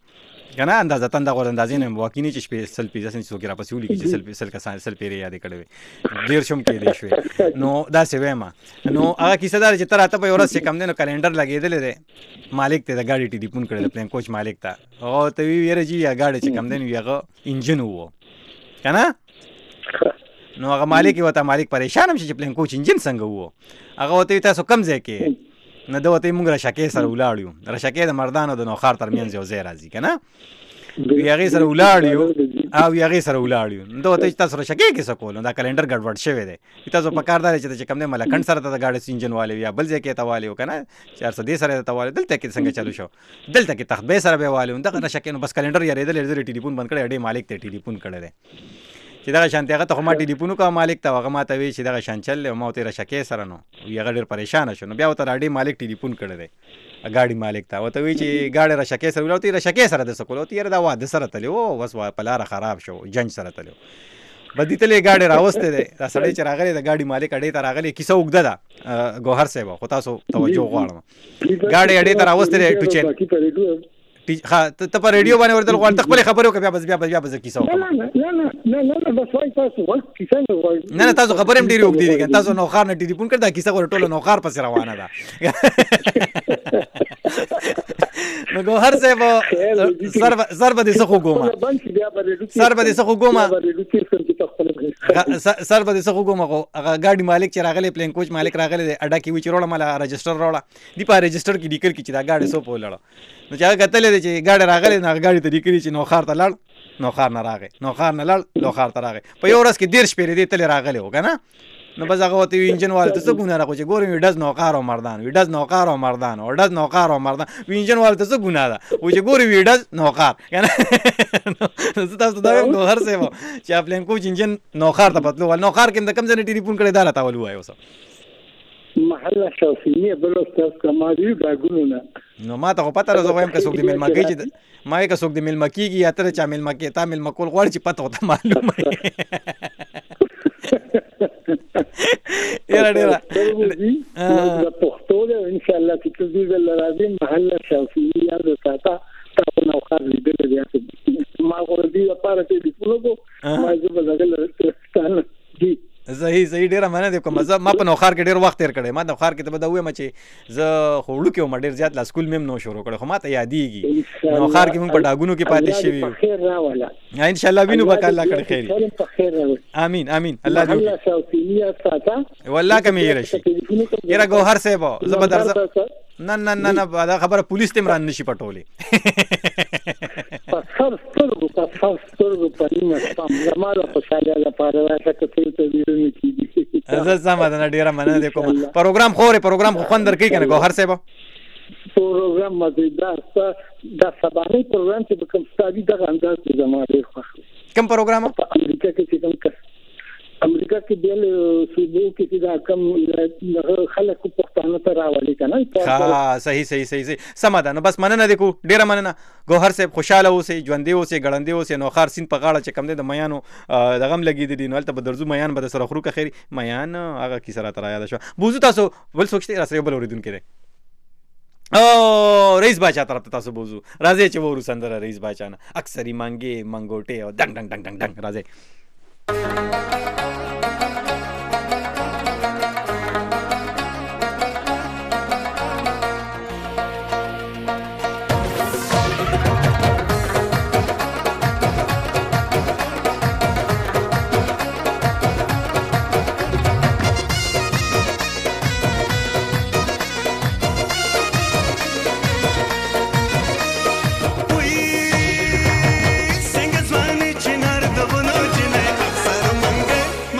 کنه اندازه تنده غوړ اندازې نه واقعي نه چې شپې سل پیزه سن څوک را پسې ولي کې سل کسان سل پیری یاد کړي ډیر شوم کې دی شوې نو دا څه وایم نو هغه کیسه دار چې تر اته په ورځ کم دی نو کلندر لګېدل دی مالک ته د گاډي ټلیفون کړل پلین کوچ مالک ته او ته ویره جی یا گاډي چې کم دی نو هغه انجن وو کنه نو هغه مالک وته مالک پریشان هم چې پلین کوچ انجن څنګه وو هغه وته تاسو کم ځای کې نه دا وته موږ را شکې سره ولاړیو را شکې د مردانو د نوخار ترمنځ یو ځای راځي کنه یغه سره ولاړیو او یغه سره ولاړیو نو ته تاسو را شکې کې سکول دا کلندر ګډوډ شوی دی تاسو په کار دار چې کم دی ملکند سره د گاډي انجن والے یا بل ځای کې توالیو کنه 410 سره توالیو دلته کې څنګه چالو شو دلته کې تخبه سره به والو دا را شکې نو بس کلندر یریدل لري ټلیفون بند کړی اډې مالک ته ټلیفون کړی دی چې دا شانتي هغه ته ما ټلیفون کا مالک ته هغه ما ته وی چې دا شانچل ما ته را شکې سره نو یغه ډیر پریشان شو نو بیا وته اډې مالک ټلیفون کړی دی گاډي مالک ته وته وی چې گاډي را شکې سره ولوتی را شکې سره د سکول ته دا واده سره تلو وس په لار خراب شو جنج سره تلو بدی تلې گاډي راوسته ده دا سړی چې راغلی د گاډي مالک اډې ته راغلی کیسه وګده ده ګوهر صاحب خو تاسو توجه غواړم گاډي اډې ته راوسته ده ټوچن ها ته په ریډیو باندې ورته غواړم ته خپل خبرو کوي بیا بس کیسه نه بس وای تاسو وخت کیسه نه وای نه تاسو خبرې هم ډیره وګدي دي تاسو نوخار نه ټلیفون کړه دا کیسه ور ټولو نوخار پس روانه ده نو ګوهر صاحب سر به دې څه وګوما سر به دې څه وګوما هغه ګاډي مالک چې راغلی پلین کوچ مالک راغلی اډا کې وچ روړه مال رجستر روړه دی په رجستر کې لیکل کی چې دا ګاډي سو پولړه نو چې هغه کتل دي چې ګاډي راغلی نه ګاډي ته لیکلي چې نوخار ته لړ نوخار نه راغی نوخار نه لړ نوخار ته راغی په یو ورځ کې 10 شپې دې تل راغلی و کنه نو بس هغه وته انجن والته څه ګونه راغو چې ګورم وډز نوکار او مردان وډز نوکار او مردان وډز نوکار او مردان انجن والته څه ګونه ده و چې ګورم وډز نوکار کنه زه تاسو دا وایم نو هر څه و چې خپل کوچ انجن نوکار ته پتلو ول نوکار کې د کم ځنه ټلیفون کړي دا راته ول وایو سم محله شوفینی بلوستاس کماری دا ګونه نو ما ته پته راځو وایم که څوک د ملمکی چې ما که څوک د ملمکیږي یا تر چا ملمکی تا ملمکول غواړي چې پته وته معلومه یاره ډیره د پښتو له ان شاء الله چې دې ول راځي محله شوفینی یا د ساته تاسو نو خار لیدل دي ما ورته لپاره چې د فلوګو ما زه به دغه دي صحیح ډیره مننه دې کوم زه ما په نوخار کې ډیر وخت تیر کړی ما نوخار کې ته به دا وایم چې زه خوړو کې ما ډیر زیات لا سکول مم نو شروع کړی خو ما ته یادېږي نوخار کې موږ په ډاګونو کې پاتې شوي خیر راولا ان شاء الله وینو بک الله کړی خیر امين الله دې الله شوفینی ساته والله کمې راشي یره ګوهر صاحب زبردست نه دا خبره پولیس تم ران نشي پټولې پاسر سترګو په نیمه سپم زماره په شاله لپاره راځه ته ویډیو کیږي زه زما د ډیره مننه دې کوم پروګرام خو خوندر کوي کنه ګوهر صاحب پروګرام مزیدار دا سبانه پروګرام چې کوم ستادي د انداز زما ډیر خوښ کوم پروګرام په امریکا کې چې امریکا کې بل صوبو کې دا کم خلک پښتانه ته راولي کنه ها صحیح سماده نو بس مننه دې کو ډیره مننه ګوهر صاحب خوشاله اوسئ ژوندې اوسئ ګړندې اوسئ نو خار سین په غاړه چې کم دې د میانو د غم لګیدي دي نو البته به درځو میان به سره خرو که خیر میان هغه کی سره تر یاد شو بوزو تاسو بل سوچته راسره بل اوریدون کړي او رئیس باچا طرف ته تاسو بوزو راځي چې ورو سندره رئیس باچا نه اکثری مانګي منګوټه او دنګ راځي څنګه ځواني چې نار د ونو چې نه اکثر منګه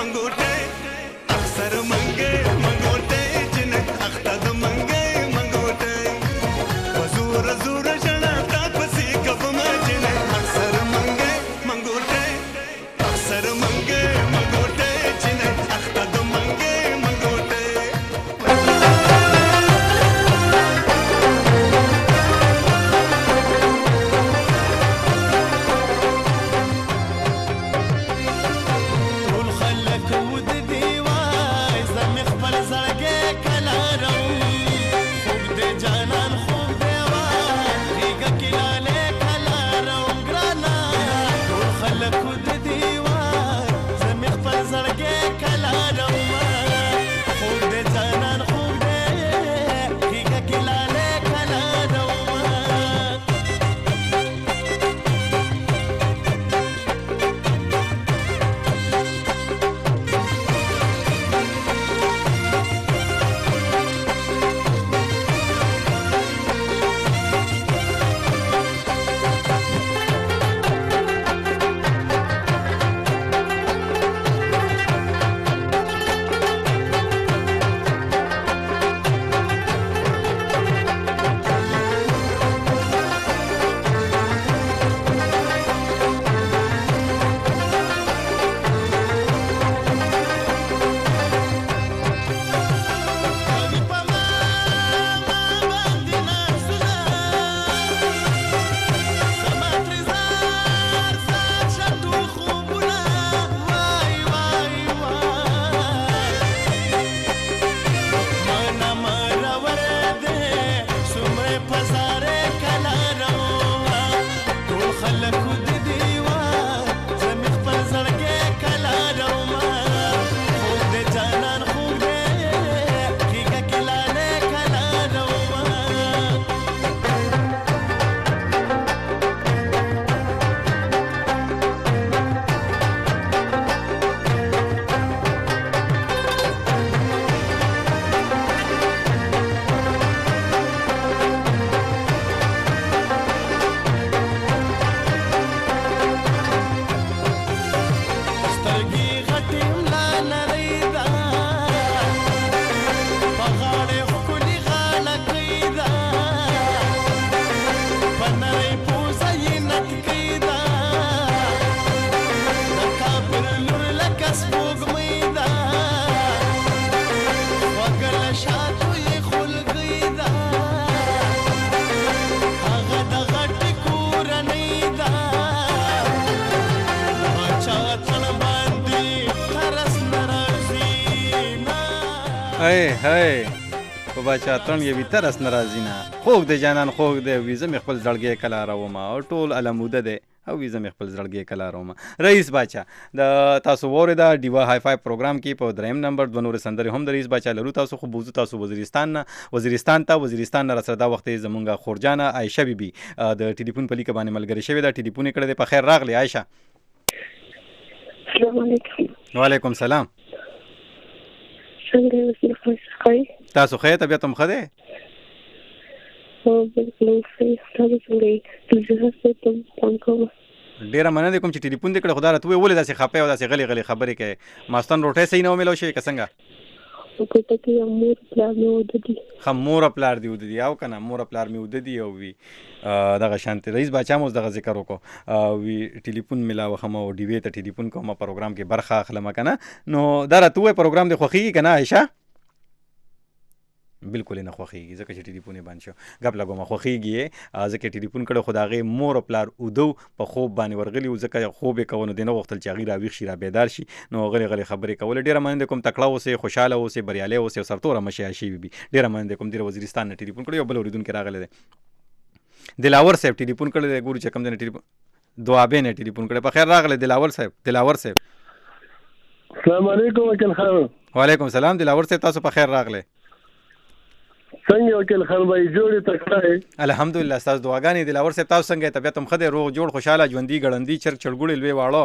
هی هی په بچا تن یې وی ترس ناراضی نه خوګ د جانان خوګ د ویزه مې خپل زړګي کلا راوما او ټول علموده ده او ویزه مې خپل زړګي کلا راوما. رئیس باچا د تاسو وره دا ډیوا های فای پروګرام کې په دریم نمبر د نور سندري هم د رئیس باچا لرو. تاسو خو بوزو تاسو وزیرستان نه رسره دا وخت زمونږه خورجانه عائشه بیبي د ټلیفون په لیک باندې ملګری شوی دا ټلیفون کړه په خیر راغلی عائشه. السلام علیکم. وعلیکم السلام. څنګه یې خوښ تاسو خیر طبیعت هم خده؟ او بالکل صحیح. تاسو څنګه یې زه ته پانکو ډیره مننه کوم چې ټلیفون دې کړه. خدای راته ولې داسې خپه او داسې غلي غلي خبرې کوي. ماستان روټه صحیح نه وملو شي که څنګه؟ کوټه کې مور پلار مې ودی. مور پلار دی ودی او کنه مور پلار مې ودی او وی دغه شانت رئیس باچا مو دغه ذکر وکړو وی ټلیفون ملاو خمه او ډیوی ته ټلیفون کوم پروګرام کې برخه اخلم کنه. نو دا راته پروګرام د خوخي کنه عائشه؟ بالکل نه خوخیږي ځکه چې ټلیفون باندې شو غب لګوم خوخیږي ځکه ټلیفون کړه خداغه مور پلار اودو په خوب باندې ورغلی ځکه خوب کونه دینه وختل چې غیر اویخ شي را بیدار شي. نو غلی غلی خبرې کول. ډیره مننه کوم تکړه اوسه خوشاله اوسه بریاله اوسه سرتوره مشه شي بي. ډیره مننه کوم د وزیرستان نه ټلیفون کړه یو بل اوریدونکو راغله ده دلاور صاحب ټلیفون کړه د ګورو چې کوم د ټلیفون دوابه نه ټلیفون کړه. په خیر راغله دلاور صاحب. السلام علیکم وکیل خان. وعلیکم السلام دلاور صاحب تاسو په خیر راغله. څنګه وکیل خان بھائی جوړې تکړه؟ الحمدلله تاسو دعاګانې دلاور صاحب تاسو څنګه طبيعت هم خده روغ جوړ خوشاله ژوندۍ ګړندۍ چرګ چړګوړې لوي واړو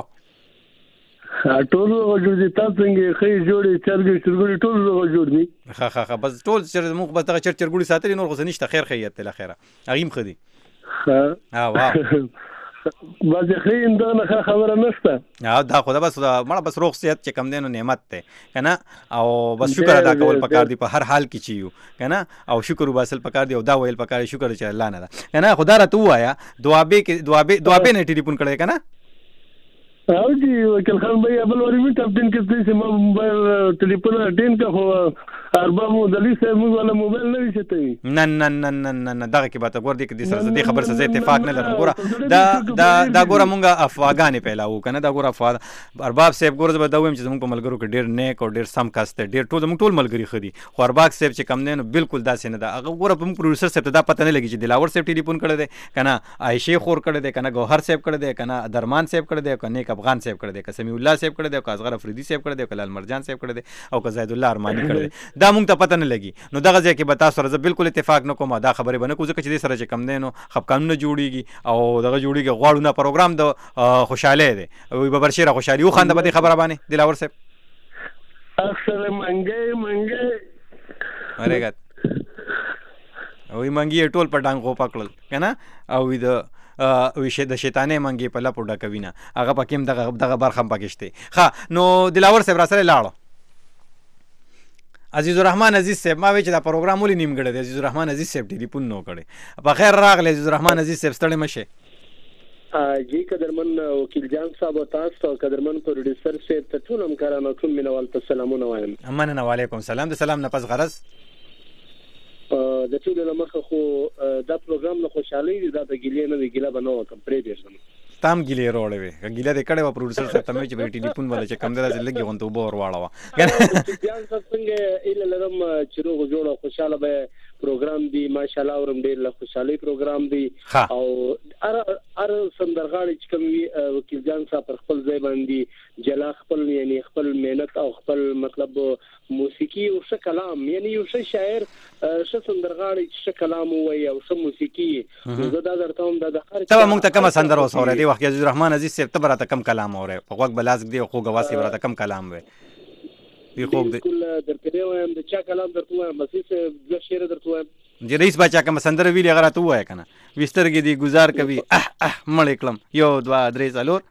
ټول روغ جوړ دي. تاسو څنګه خې جوړې چرګ چړګوړې ټول روغ جوړ دي؟ ها بس ټول چرګ موږ بس دغه چرګ چړګوړې ساتلې نور خو نشته. خیر خیرت له خیره اغیم خدي. ها واه بس خې اندونه خبره نشته. دا خو دا بس مړه بس روغ صحت چې کم دینو نعمت ته کنه او بس شکر ادا کول پکار دی په هر حال کې چیو کنه او شکر وباسل پکار دی او دا ویل پکار شکر چې الله نه ده کنه. خدا را تو وایا دعابه نه ټلیفون کړه کنه. او جی وکیل خان بھائی ابل وری می ټاپ 10 کې چې ما موبایل ټلیفون اټین کا هو اربع مودلی سے موږ ولا موبایل نه وشته. نه دغه کې باته ګور دي کې د سره دې خبر سره اتفاق نه لرم. ګوره دا ګوره مونږه افواګانې پیلاو کنه. دا ګوره افوا ارباب صاحب ګوره به دا ویم چې موږ په ملګرو کې ډیر نیک او ډیر سم کاسته ډیر ټول موږ ټول ملګری خدي. خو ارباب صاحب چې کم نه بالکل داسې نه ده. هغه ګوره په پروډوسر صاحب ته دا پته نه لګي چې دلاور صاحب ټلیفون کړه دې کنه عائشه خور کړه دې کنه گوهر صاحب کړه دې کنه درمان صاحب کړه دې کنه نیک افغان صاحب کړه دې سمیع الله صاحب کړه دی او کازغر افریدي صاحب کړه دی او کلال مرجان صاحب کړه دی او زید الله ارمانی کړه دی. دا مونږ ته پته نه لګي. نو دغه ځای کې به تاسو سره بالکل اتفاق نه کوم. دا خبرې به نه کوم ځکه چې دې سره چې کم دی نو خپقانونه جوړیږي او دغه جوړیږي غواړو نه پروګرام د خوشاله دی او ببرشیره خوشالي خو خنده به دې خبره باندې دلاور صاحب اکثر منګي ورګات او منګي ټول په ډنګ خو پکړل کنه او د د شیطانې منګي په لپو ډکوینه هغه پکې دغه برخه پکشته. ها نو دلاور صاحب را سره لاړو. عزیز الرحمن عزیز صاحب ما وی چې دا پروګرام ولې نیم غړې دی. عزیز الرحمن عزیز صاحب ټلیفون نو کړي. په خیر راغلی عزیز الرحمن عزیز صاحب ستړي مشه. جی قدرمن وکیل جان صاحب تاسو قدرمن پروډوسر صاحب ته ټول همکارانو ټول مینوال ته سلامونه وایم. مننه وعلیکم السلام. د سلام نه پس غرض د ټول له مخه خو دا پروګرام له خوشحالي دا د ګیلې نه دی ګیلا بنو کم پرې دې سم تام ګیلې روړې وي ګیلا دې کړه و پروډوسر صاحب ته چې ټلیفون ولا چې کم درځي لګي غون ته وبور واړه جان صاحب څنګه ال لرم چې روغ جوړ خوشاله به پروګرام دی ماشاءالله ورم ډېر له خوشحالي پروګرام دی او ار سندرغاړي چې کوم وکیل جان صاحب پر خپل ځای باندې جلا خپل یعنی خپل مهنت او خپل مطلب موسیقي او څه کلام یعنی یو څه شاعر څه سندرغاړي څه کلام وایي او څه موسیقي زه دا درته هم د هر ته مونږ ته کوم سندر اوسوره دی وخت عزیز الرحمن عزیز صاحب ته براته کم کلام اوره په وخت بلازګ دی خو غواسي براته کم کلام وي دی خو بالکل درته وایم د چا کلام درته وایم بس څه شعر درته وایم چې رئیس بچا کوم سندر ویلی هغه راته وای کنه وسترګې دی گزار کوي مړ کلم یو دوا درې څلور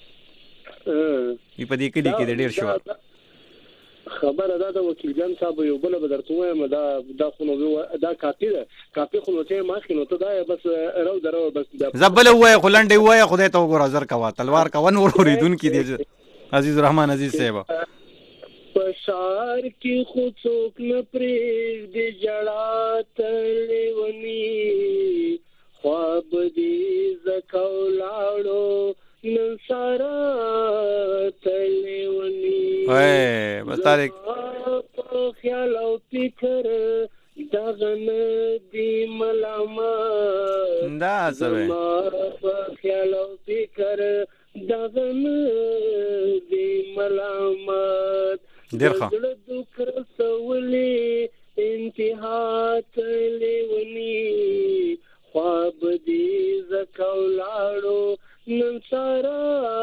په دې کې کې ډېر شو خبره دا د وکیل جان صاحب یو بل به درته وایم دا خو نو دا کاپی ده کاپی خو نو ته ما خو نو ته دا بس راو درو بس زبل وای خلنډي وای خدای ته وګور زر کوا تلوار کا ون اوریدون کی دی عزیز الرحمن عزیز صاحب پشار کی خود څوک نه پرېږ دی جړا تلې ونی خواب دې زکو لاړو نن سارا تلې ونی بس تاریخ خیال او فکر دغن دی ملامت دا سوي زما په خیال او فکر دغن دی ملامت ډېر ښه زړه دک رسولې انتها تلونی خواب دې زکه ولاړو نن سارا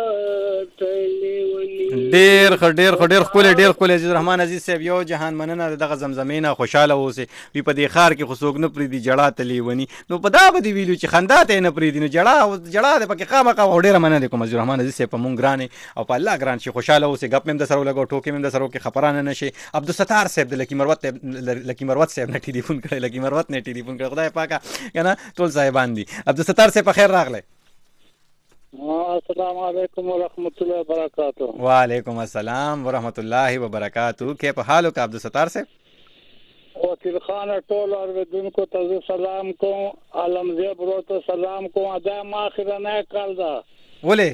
تلونی. ډېر ښکلی عزیز الرحمن عزیز صاحب یو جهان مننه دغه زمزمې نه خوشحاله اوسې. وي په دې ښار کې خو څوک نه پرېږدي جړا ته لیوني، نو په دا به دې ویلو چې خندا ته یې نه پرېږدي، نو جړا دی پکې خامخا. او ډېره مننه دې کوم عزیز الرحمن عزیز صاحب په مونږ ګران او په الله ګران شي، خوشحاله اوسې، ګپ مې هم درسره ولګو، ټوکې مې هم درسره وکړې، خفرانه نه شي. عبدالستار صاحب د لکي مروت صاحب نه ټلیفون کړی، لکي مروت نه ټلیفون کړی، خدای پاکه که نه ټول صاحبان دي. عبدالستار صاحب په خیر راغلی. السلام علیکم ورحمۃ اللہ وبرکاتہ. وعلیکم السلام ورحمۃ اللہ وبرکاتہ. کیف حالک عبدالستار صاحب؟ وکیل خان ټول اوریدونکو ته سلام کوم، عالم زیب ورو ته سلام کوم. دا ما اخرنه کال دا ولې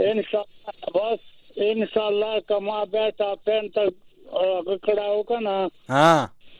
ان شاء الله کما بیٹا پینټ کړهو کنه. ها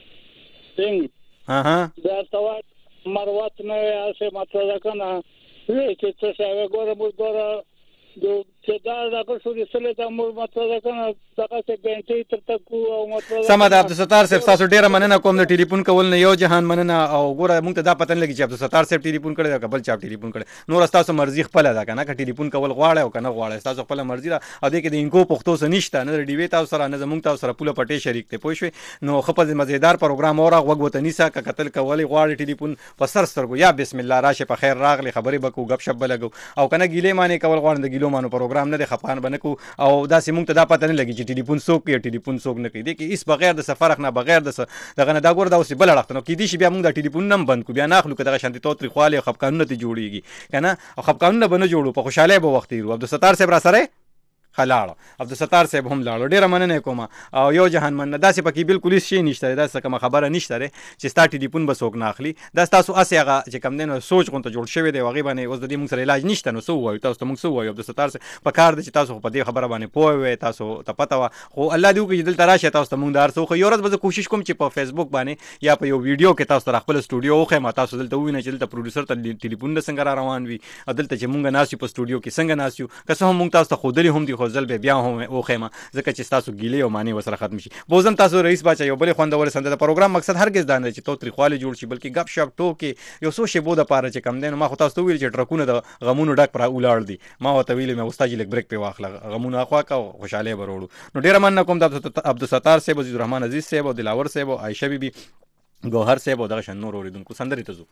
دا توا مروت نه اسه مطلب کنه چې څه څه ګوره جو چې دا کو شو رسله د امور مطلب کنه څنګه چې ګنټي تر تکو او مطلب سمد. عبدالستار صاحب تاسو ډیره مننه کوم د ټلیفون کول نه یو جهان مننه. او ګوره موږ ته دا پته نه لګي چې عبدالستار صاحب ټلیفون کړی دا بل چا ټلیفون کړی، نور تاسو مرزي خپل ده کنه، که ټلیفون کول غواړئ او کنه غواړئ تاسو خپل مرزي ده. او دې کې د انکو پښتو سره نشته، نه د ډیوی تاسو سره، نه زموږ تاسو سره پوله پټې شریک ته پوه شوي. نو خپل مزیدار پروګرام اور غوږ وته نیسه که قتل کولی غواړي ټلیفون په سر سترګو یا بسم الله راشه په خیر راغلی خبرې بکو غب شپ بلګو او کنه ګیلې معنی کول غواړي د ګیلو مانو پروګرام نه د خفقان بنکو. او داسې موږ ته دا پته نه لګي چې ټلیفون څوک یا ټلیفون څوک نه کوي. دې کې هیڅ بغیر د سفر نه بغیر د دغه نه دا ګور دا اوس بل اړخ نو کې دي چې بیا موږ د ټلیفون نم بند کو بیا ناخلو که دغه شانتي توتري خواله او خفقانونه ته جوړیږي کنه، او خفقانونه به نه جوړو په خوشاله به وخت یې. عبدالستار صاحب را سره خلاړو، عبدالستار صاحب هم لاړو، ډیره مننه کوم. او یو جهان مننه داسې پکې بالکل هیڅ شی نشته، داسې کومه خبره نشته چې ستا ټلیفون به څوک نه اخلي. دا ستاسو هسې هغه چې کوم دی نو سوچ غونته جوړ شوی دی، هغې باندې اوس د دې موږ سره علاج نشته. نو څه ووایو تاسو ته، موږ څه ووایو؟ عبدالستار صاحب په کار دی چې تاسو په دې خبره باندې پوه وئ، تاسو ته پته وه. خو الله دې وکړي چې دلته راشئ تاسو ته موږ د هر څه وښیو. یو ورځ به زه کوشش کوم چې په فیسبوک باندې یا په یو ویډیو کې تاسو ته خپل سټوډیو وښیم، تاسو دلته ووینئ چې دلته پروډوسر ته ټلیفون څنګه را روان وي، او دلته چې موږ ناست یو په سټوډیو کې څنګه ناست یو. که څه هم موږ تاسو ته ښودلي هم دي، خو ځل به بیا هم وښیم ځکه چې تاسو ګیلې او معنی وسره ختم شي. بوزم تاسو رئیس باچا یو بلې خوندورې سندره د پروګرام مقصد هرګز دا نه چې توتریخوالی جوړ شي، بلکې ګپ شپ ټوکې یو څو شیبو دپاره چې کم دی. نو ما خو تاسو ته وویل چې ټرکونه د غمونو ډک پر ولاړ دي، ما ورته ویلې مې استاد جي لږ بریک پې واخله، غمونه اخوا که او خوشحالۍ به راوړو. نو ډېره مننه کوم د عبدالستار صاحب، عزیز الرحمن عزیز صاحب او دلاور صاحب او عایشه بیبي ګوهر صاحب او دغه شان نور اورېدونکو. سندرې ته ځو.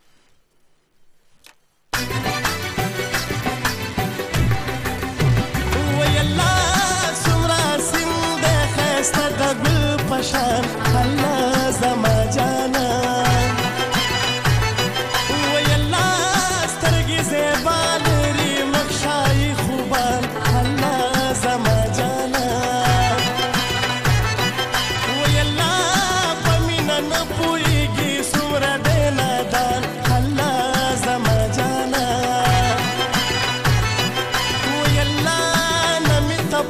پشان الله زما جانا ويلا سترګې زیبا لري مخشای خوبان الله زما جانا ويلا پمینا نه پويږي سوره دینا دان الله زما جانا ويلا نمت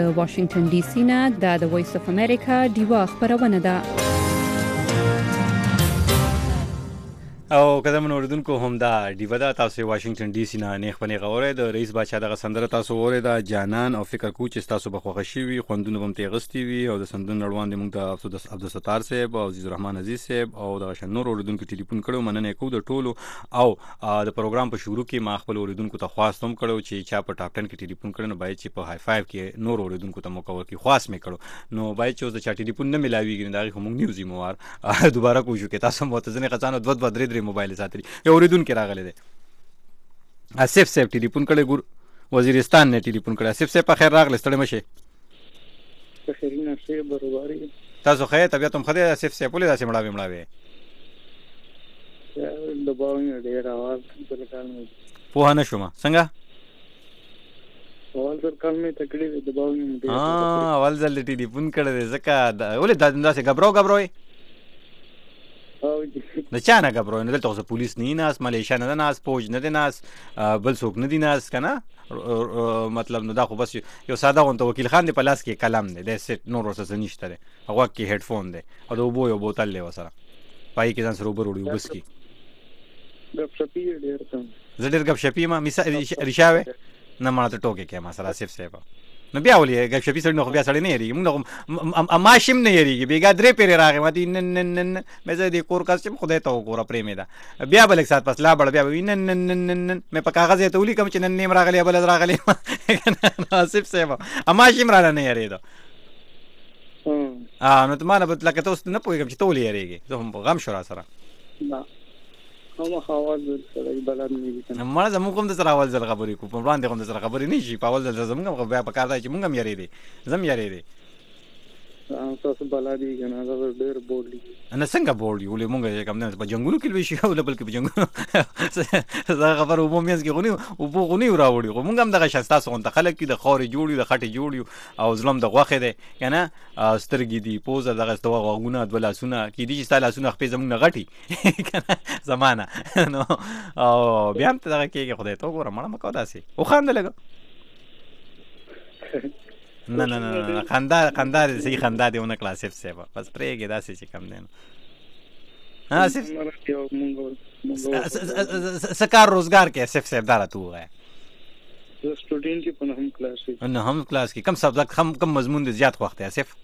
د واشنگټن ډي سي نه د وایس اف امریکا ډیوا خبرونه ده. او قدم اوردونکو هم دا ډیوا دا تاسو واشنگټن ډي سي نه نیخ پنی غوړې د رئیس بادشاہ دغه سندره تاسو وره دا جانان او فکر کو چې تاسو بخوغه شي وي خوندونه هم تیغستی وي او د سندون روان دي موږ د عبدالستار صاحب او عزیز الرحمن عزیز صاحب او د شنور اوردونکو ټلیفون کړو مننه کو د ټولو او د پروګرام په شروع کې ما خپل اوردونکو ته خواستم کړو چې چا په ټاپ 10 کې ټلیفون کړنو باید چې په های 5 کې نور اوردونکو ته موقع ورکړي خواست مې کړو نو باید چې د چا ټلیفون نه ملاویږي دا خو موږ نیوزي موار دوباره کوشش وکړو تاسو مو ته ځنه قطانو 2-3 موبایل ساتري یو اوریدونکو راغلی دی آصف صاحب ټلیفون کړی ګور وزیرستان نه ټلیفون کړی آصف صاحب په خیر راغلی ستړی مشه په خیر نه شي برابرۍ تاسو خیر طبیعت هم خدای آصف صاحب ولې داسې مړاوي د باوې ډیر आवाज بلکال په نه شوم څنګه اول ځل کال مې تکلیف د باوې اول ځل ټلیفون کړی ځکه ولې داسې غبرو د چا نه غبرو نه دلته اوس پولیس نه ناس ملیشیا نه ناس فوج نه ناس بل څوک نه دي ناس کنه مطلب نو دا خو بس یو ساده غونته وکیل خان دی په لاس کې قلم دی د سیټ نور څه نشته دی هغه کې هډفون دی او د وبو یو بوتل له وسره پای کې ځان سره وبر وړي وبس کې غب شپی ډیر کم زه ډیر غب شپی ما ریشاوي نه ماته ټوکې کې ما سره آصف صاحب نو بیا ولې غب شپی سره نو بیا سره نه یریږي موږ ما شم نه یریږي بیګا درې پیری راغی ماته نن مې زه دې کور کاس چې خدای ته وګوره پرېمې ده بیا بل یک سات پس لا بړ بیا نن مې په کاغذ ته ولیکم چې نن نیم راغلی بل راغلی آصف صاحب ما شم را نه یریدو نو ته ما نه لکه تاسو نه پوهېږم چې ته ولې یریږي زه هم غم شو را سره نه هم خواز سره بلد نه دي کنه ما زموږ کوم د سره اول ځل خبرې کو په وړاندې کوم د سره خبرې نه شي په اول ځل زموږ بیا په کار دی چې موږ هم یری دي زم یری دي تاسو بلد دي کنه دا ډېر بولی انا څنګه بولی ولې موږ کوم نه په جنگونو کې وی شي او بل کې په جنگونو دا خبر عمومي کې غونی او په غونی راوړي خو موږ هم دغه شاستا سون ته خلک د خوري جوړي د خټي جوړي او ظلم د غوخه دي کنه سترګې دي پوزه دغه استوا غوونه د لاسونه کې دي چې تاسو لاسونه خپل زموږ نه غټي کنه زمانہ نو او بیا هم ته دغه کې خدای ته وګوره مړه مکو داسي او خاند لګو نه خندا صحیح خندا دی ونه کلاس اف سیبا بس پرېږي داسې چې کم دی څه کار روزګار کې اسف صاحب دا راته ووایه زه سټوډنټ یم په نهم کلاس کې نهم کلاس کې کوم سبجیکټ کم مضمون دی زیات خوښ دی اسف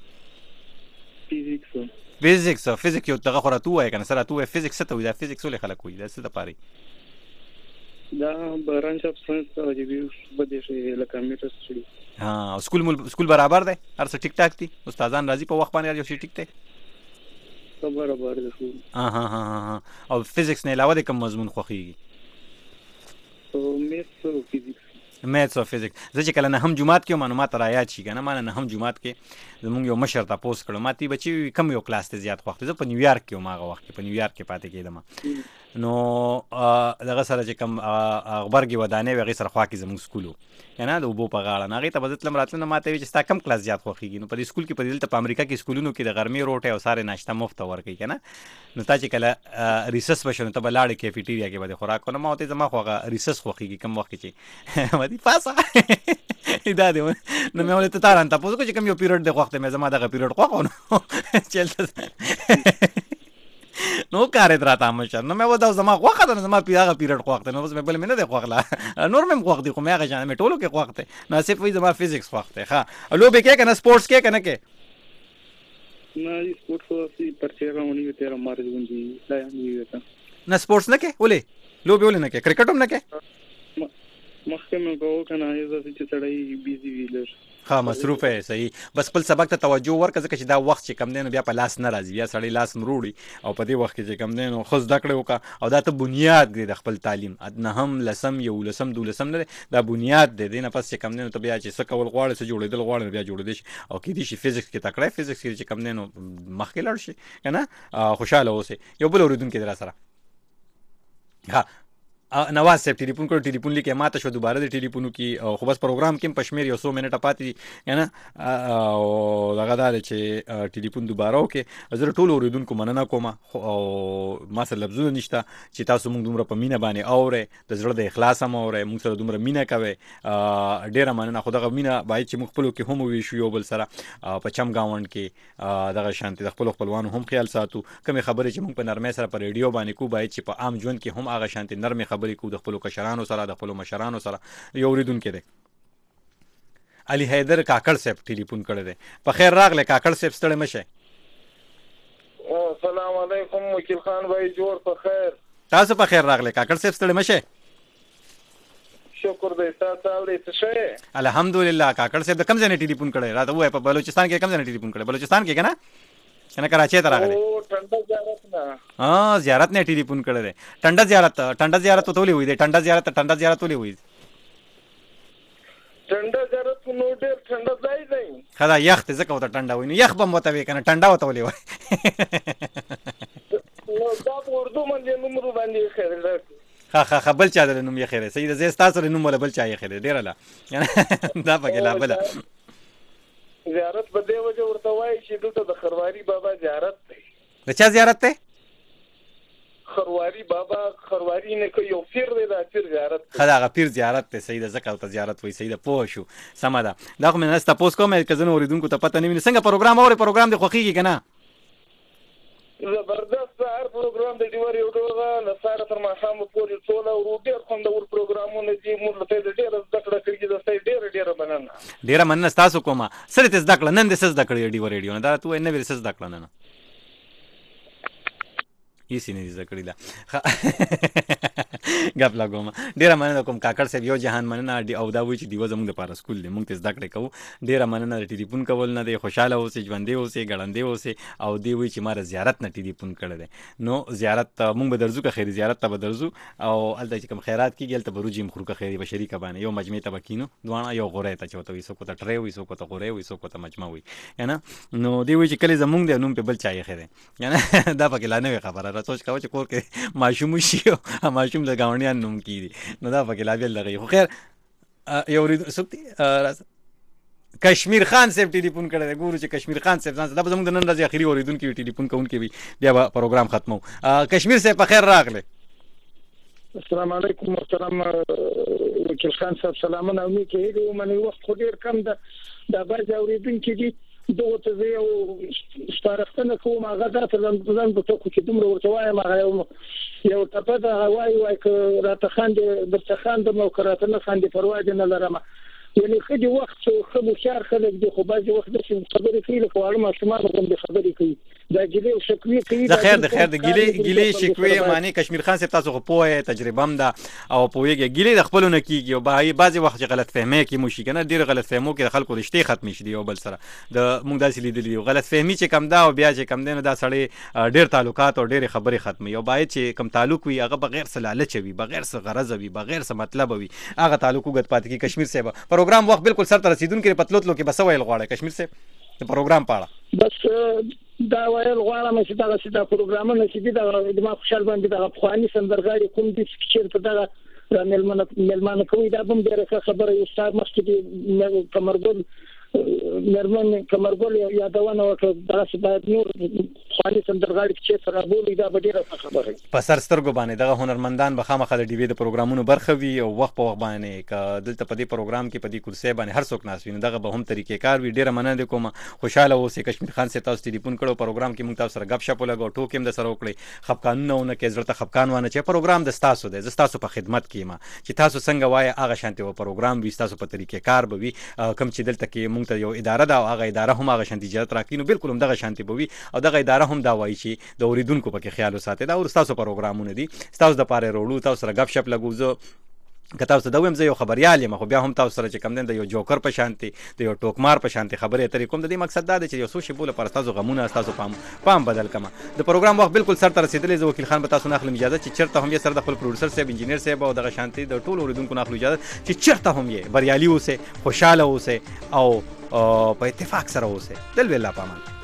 فزیکس فزیکس یو دغه خو راته ووایه که نه څه راته ووایه فزیکس څه ته وایي دا فزیکس ولې خلک وایي دا څه دپاره دا برانچ اف ساینس ته واجبي بده شي لکه کمپیوټر سټډي سکول برابر دی هر څه ټیک ټاک دي استادان راځي په وخت باندې هر یو شی ټیک دی برابر دی او فزیکس نه علاوه د کوم مضمون خوښیږي او میث او فزیکس میث او فزیکس زه چې کله نه هم جماعت کې معلومات را یاد شي کنه ما نه هم جماعت کې زمونږ یو مشر ته پوسټ کړو ما تی بچي کم یو کلاس ته زیات خوښ زه په نیویارک کې ما هغه وخت کې په نیویارک کې پاتې کېدم نو دغه سره چې کم غبرګي ودانې وغه سره خوا کې زمونږ سکولو کنه د وبو په غاړه ناغي ته بدتلم راتلنه ماته چې ستا کم کلاس زیات خوښیږي نو په دې سکول کې په دلته په امریکا کې سکولونو کې د غرمې روټه او ساره ناشته مفت ورکوي کنه نو تا چې کله ریسس بشنو ته بلاړ کیفیټیریا کې به خوراک کنه ما ته زما خوغه ریسس خوښیږي کم وخت چې ودی پاسه دا دی نو مې ولې ته تاران تاسو کو چې کم یو پیریډ د وخت مې زما دغه پیریډ خوښونه چلته نو کار درته مشه نو مې ودا زما وخت نه زما پیغه پیریډ وخت نه اوس مې بل مې نه دی خوخلا نور مې وخت دی خو مې هغه جان مې ټولو کې وخت نه صرف وي زما فزیکس وخت ها لو به کې کنه سپورتس کې کنه کې نه سپورتس واسي پرچې راونی ته را مارج ونجي لا نه وتا نه سپورتس نه کې ولې لو به ولې نه کې کرکټ هم نه کې مخکې مې کوو کنه ایزه چې سړی بیزی ویلر ها مصروف ہے صحیح بس خپل سبق ته توجه ورکړه ځکه چې دا وخت چې کم دی نو بیا په لاس نه راځي بیا سړی لاس مروړي او په دې وخت کې چې کم دی نو خو زده کړه وکړه او دا ته بنیاد دی د خپل تعلیم نهم لسم یولسم دولسم نه دا بنیاد دی دې نه پس چې کم دی نو ته بیا چې څه کول غواړې څه جوړېدل غواړې بیا جوړېدی شي او کېدای شي فزیکس کې تکړه فزیکس کې چې کم دی نو مخکې لاړ شي که نه خوشحاله اوسې یو بل اورېدونکی دی را سره ها نواز صاحب ټلیفون کړو، ټلیفون لیکه ماته شو، دوباره د ټلیفونو کې خو بس پروګرام کې په شمیر یو 100 منټه پاتې دي کنه، او دغه دا چې ټلیفون دوباره وکړي. زه ټول اوریدونکو مننه کوم او ما سره لفظونه نشته چې تاسو موږ دومره په مینه باندې اورئ، د زړه د اخلاص هم اورئ، موږ سره دومره مینه کوئ، ډیره مننه. خو دغه مینه باید چې موږ خپلو کې هم وویشو یو بل سره په چم ګاونډ کې دغه شانتي د خپلو خپلوانو هم خیال ساتو. کومې خبرې چې موږ په نرمۍ سره په ریډیو باندې کوو باید چې په عام ژوند کې هم هغه شانتي نرمې خبرې کوو د خپلو کشرانو سره، د خپلو مشرانو سره. یو اوریدونکی دی علي حیدر کاکړ صاحب ټلیفون کړی دی. په خیر راغلی کاکړ صاحب، ستړی مه شئ. السلام علیکم وکیل خان بھائی، جوړ په خیر. تاسو په خیر راغلی کاکړ صاحب، ستړی مه شئ. شکر دی، تاسو اورئ څه شی؟ الحمدلله. کاکړ صاحب د کوم ځای نه ټلیفون کړی؟ راته ووایه په بلوچستان کې کوم ځای نه ټلیفون کړی؟ بلوچستان کې که نه کراچۍ ته راغلی؟ ټنډه زیارت نه. زیارت نه ټلیفون کړی دی. ټنډه زیارت ته ولې وایي دی؟ ټنډه زیارت ولې وایي؟ ټنډه زیارت نو ډېر ټنډه ځای دی. ښه دا یخ دی ځکه ورته ټنډه وایي. نو یخ به هم ورته وایي که نه، ټنډه ورته ولې وایي؟ نو دا په اردو باندې نوم باندې خیر دی. ښه بل چا د نوم یې خیر دی. صحیح ده، زه ستا سره نوم ولا بل چا یې خیر دی. ډېره لا دا پکې لا بله زیارت په دې وجه ورته وایي چې دلته د خرواري بابا زیارت دی. د چا زیارت دی؟ خرواري بابا، خرواري نه که یو پیر دی، دا پیر زیارت دی. ښه د هغه پیر زیارت دی. صحیح ده، ځکه ورته زیارت وایي. صحیح ده، پوه شو، سمه ده. دا خو مې نه تپوس کوم که ځینو اورېدونکو ته پته نه وي. څنګه پروګرام اورئ؟ پروګرام دې خوښېږي که نه؟ زبردست هر پروګرام د ډیور یو ډول له ساره تر ماښامه پورې ټول او ډېر خوندور پروګرامونه دي. موږ له ته ډېره زده کړه کړې ده. ډېره مننه. ډېره مننه ستاسو کومه. څه دې زده کړه؟ نن دې څه زده کړې ډیور ریډیو نه؟ دا ته وایې نه ویل څه زده کړه نن؟ هیڅ نه دي زده کړي ده. ګپ لګوم. ډېره مننه کوم کاکړ صاحب، یو جهان مننه. او دا وایي چې ډیوه زموږ دپاره سکول دی، موږ ته زده کړې کوو. ډېره مننه د ټلیفون کول نه دی. خوشحاله اوسئ، ژوندی اوسئ، ګړندی اوسئ. او دی وایي چې ما د زیارت نه ټلیفون کړی دی. نو زیارت موږ به درځو که خیري زیارت ته به درځو، او هلته چې کوم خیرات کېږي هلته به روجې خورو که خیري به شریکه باندې یو مجمع ته به کینو دواړه، یو غوری ته چې ورته وایي، څوک ورته ټری وایي، څوک ورته غوری وایي، څوک ورته مجمع وایي که نه. نو دی وایي چې کلی زموږ دی، نوم پې بل چا ایښی دی که نه. دا پکې لا نوې خبره ده. سوچ کوه چې کور کې ماشوم وشي او ماشوم د ګاونډیان نوم کېږي، نو دا پکې لا بېل دغه. خو خیر یو څوک دی کشمیر خان صاحب ټلیفون کړی دی. ګورو چې کشمیر خان صاحب ځان دا به زموږ د نن ورځې اخري اورېدونکي وي، ټلیفون کوونکي وي، بیا به پروګرام ختمو. کشمیر صاحب په خیر راغلی. السلام علیکم محترم وکیل خان صاحب، سلامونه. امید کېږي ومنئ وخت خو ډېر کم ده. دا بعضې اورېدونکي دي دغو ته زه یو سپارښتنه کوم. هغه دا ته ځان په ټکو چې دومره ورته وایم، هغه یو ټپه ده. هغه وایي که راته خاندې درته خاندم او که راته نه خاندې پروا دې نه لرمه. یعنې ښه دې وخت ښه هوښیار خلک دي، خو بعضې وخت داسې خبرې کوي لکه واړه ماشومان غوندې خبرې کوي. دا ګیلې او شکوې کوي. د خیر د ګیلې شکوې معنی کشمیر خان صاحب تاسو خو پوه یې، تجربه هم ده او پوهېږئ. ګیلې د خپلو نه کېږي او بعضې وخت چې غلط فهمۍ کې مو شي که نه، ډېرو غلط فهمو کې د خلکو رشتې ختمې شي د یو بل سره. موږ داسې لیدلي دي غلط فهمي چې کم ده او بیا چې کم دی نو دا سړی ډېر تعلقات او ډېرې خبرې ختموي. او باید چې کم تعلق وي هغه بغیر څه لالچه وي، بغیر څه غرضه وي، بغیر څه مطلبه وي، هغه تعلق اوږد پاتې کېږي. کشمیر صاحب پروګرام وخت بالکل سر ته رسېدونکي دی. په تلو کې به څه ویل غواړئ کشمیر صاحب د پروګرام په اړه؟ بس دا ویل غواړم چې دغسې دا پروګرامونه چې دي زما خوشحال باندې دغه پخواني سندرغاړي کوم دي چې چېرته دغه مېلمانه کوي، دا به هم ډېره ښه خبره وي. ستا مخکې دې قمرګل مېرمن قمرګل یادونه وکړه، دغسې باید نور پخواني سندرغاړي چېرته رابولي، دا به ډېره ښه خبره وي. په سر سترګو باندې دغه هنرمندان به خامخا د ډیوې د پروګرامونو برخه وي او وخت په وخت باندې که دلته په دې پروګرام کې په دې کرسۍ باندې هر څوک ناست وي نو دغه به هم طریقې کار وي. ډېره مننه دې کوم. خوشحاله اوسئ. کشمیر خان صاحب تاسو ټلیفون کړو، پروګرام کې موږ تاسو سره ګپ شپ ولګو، ټوکې هم درسره وکړئ، خفګانونه ونه کړئ، زړه ته خفګان وانه چې پروګرام د ستاسو دی، زه ستاسو په خدمت کې یم. چې تاسو څنګه وایئ هغه شانتې به پروګرام وي، ستاسو په طریقې کار به وي. کوم چې دلته کې موږ ته یو اداره ده او هغه اداره هم هغه شانتې اجازت راکړي نو بالکل هم دغه شانتې به وي. او دغه اداره هم دا وایي چې د اورېدونکو پکې خیال وساتئ. دا ستاسو پروګرامونه دي، ستاسو دپاره یې راوړو، تاسو سره ګپ شپ لګو. زه که تاسو ته دا ووایم زه یو خبریال یم، خو بیا هم تاسو سره چې کوم دی د یو جوکر په شانتې د یو ټوکمار په شانتې خبرې اترې کوم. د دې مقصد دا دی چې یو څو شېبو لپاره ستاسو غمونه ستاسو پام بدل کړم. د پروګرام وخت بالکل سر ته رسېدلی. زه وکیل خان به تاسو نه اخلم اجازه چې چېرته هم یې سره د خپل پروډوسر صاحب، انجینیر صاحب او دغه شانتې د ټولو اورېدونکو نه اخلو اجازه چې چېرته هم یې بریالي اوسئ، خوشحاله اوسئ او په اتفاق سره اوسئ. تل به الله په امان.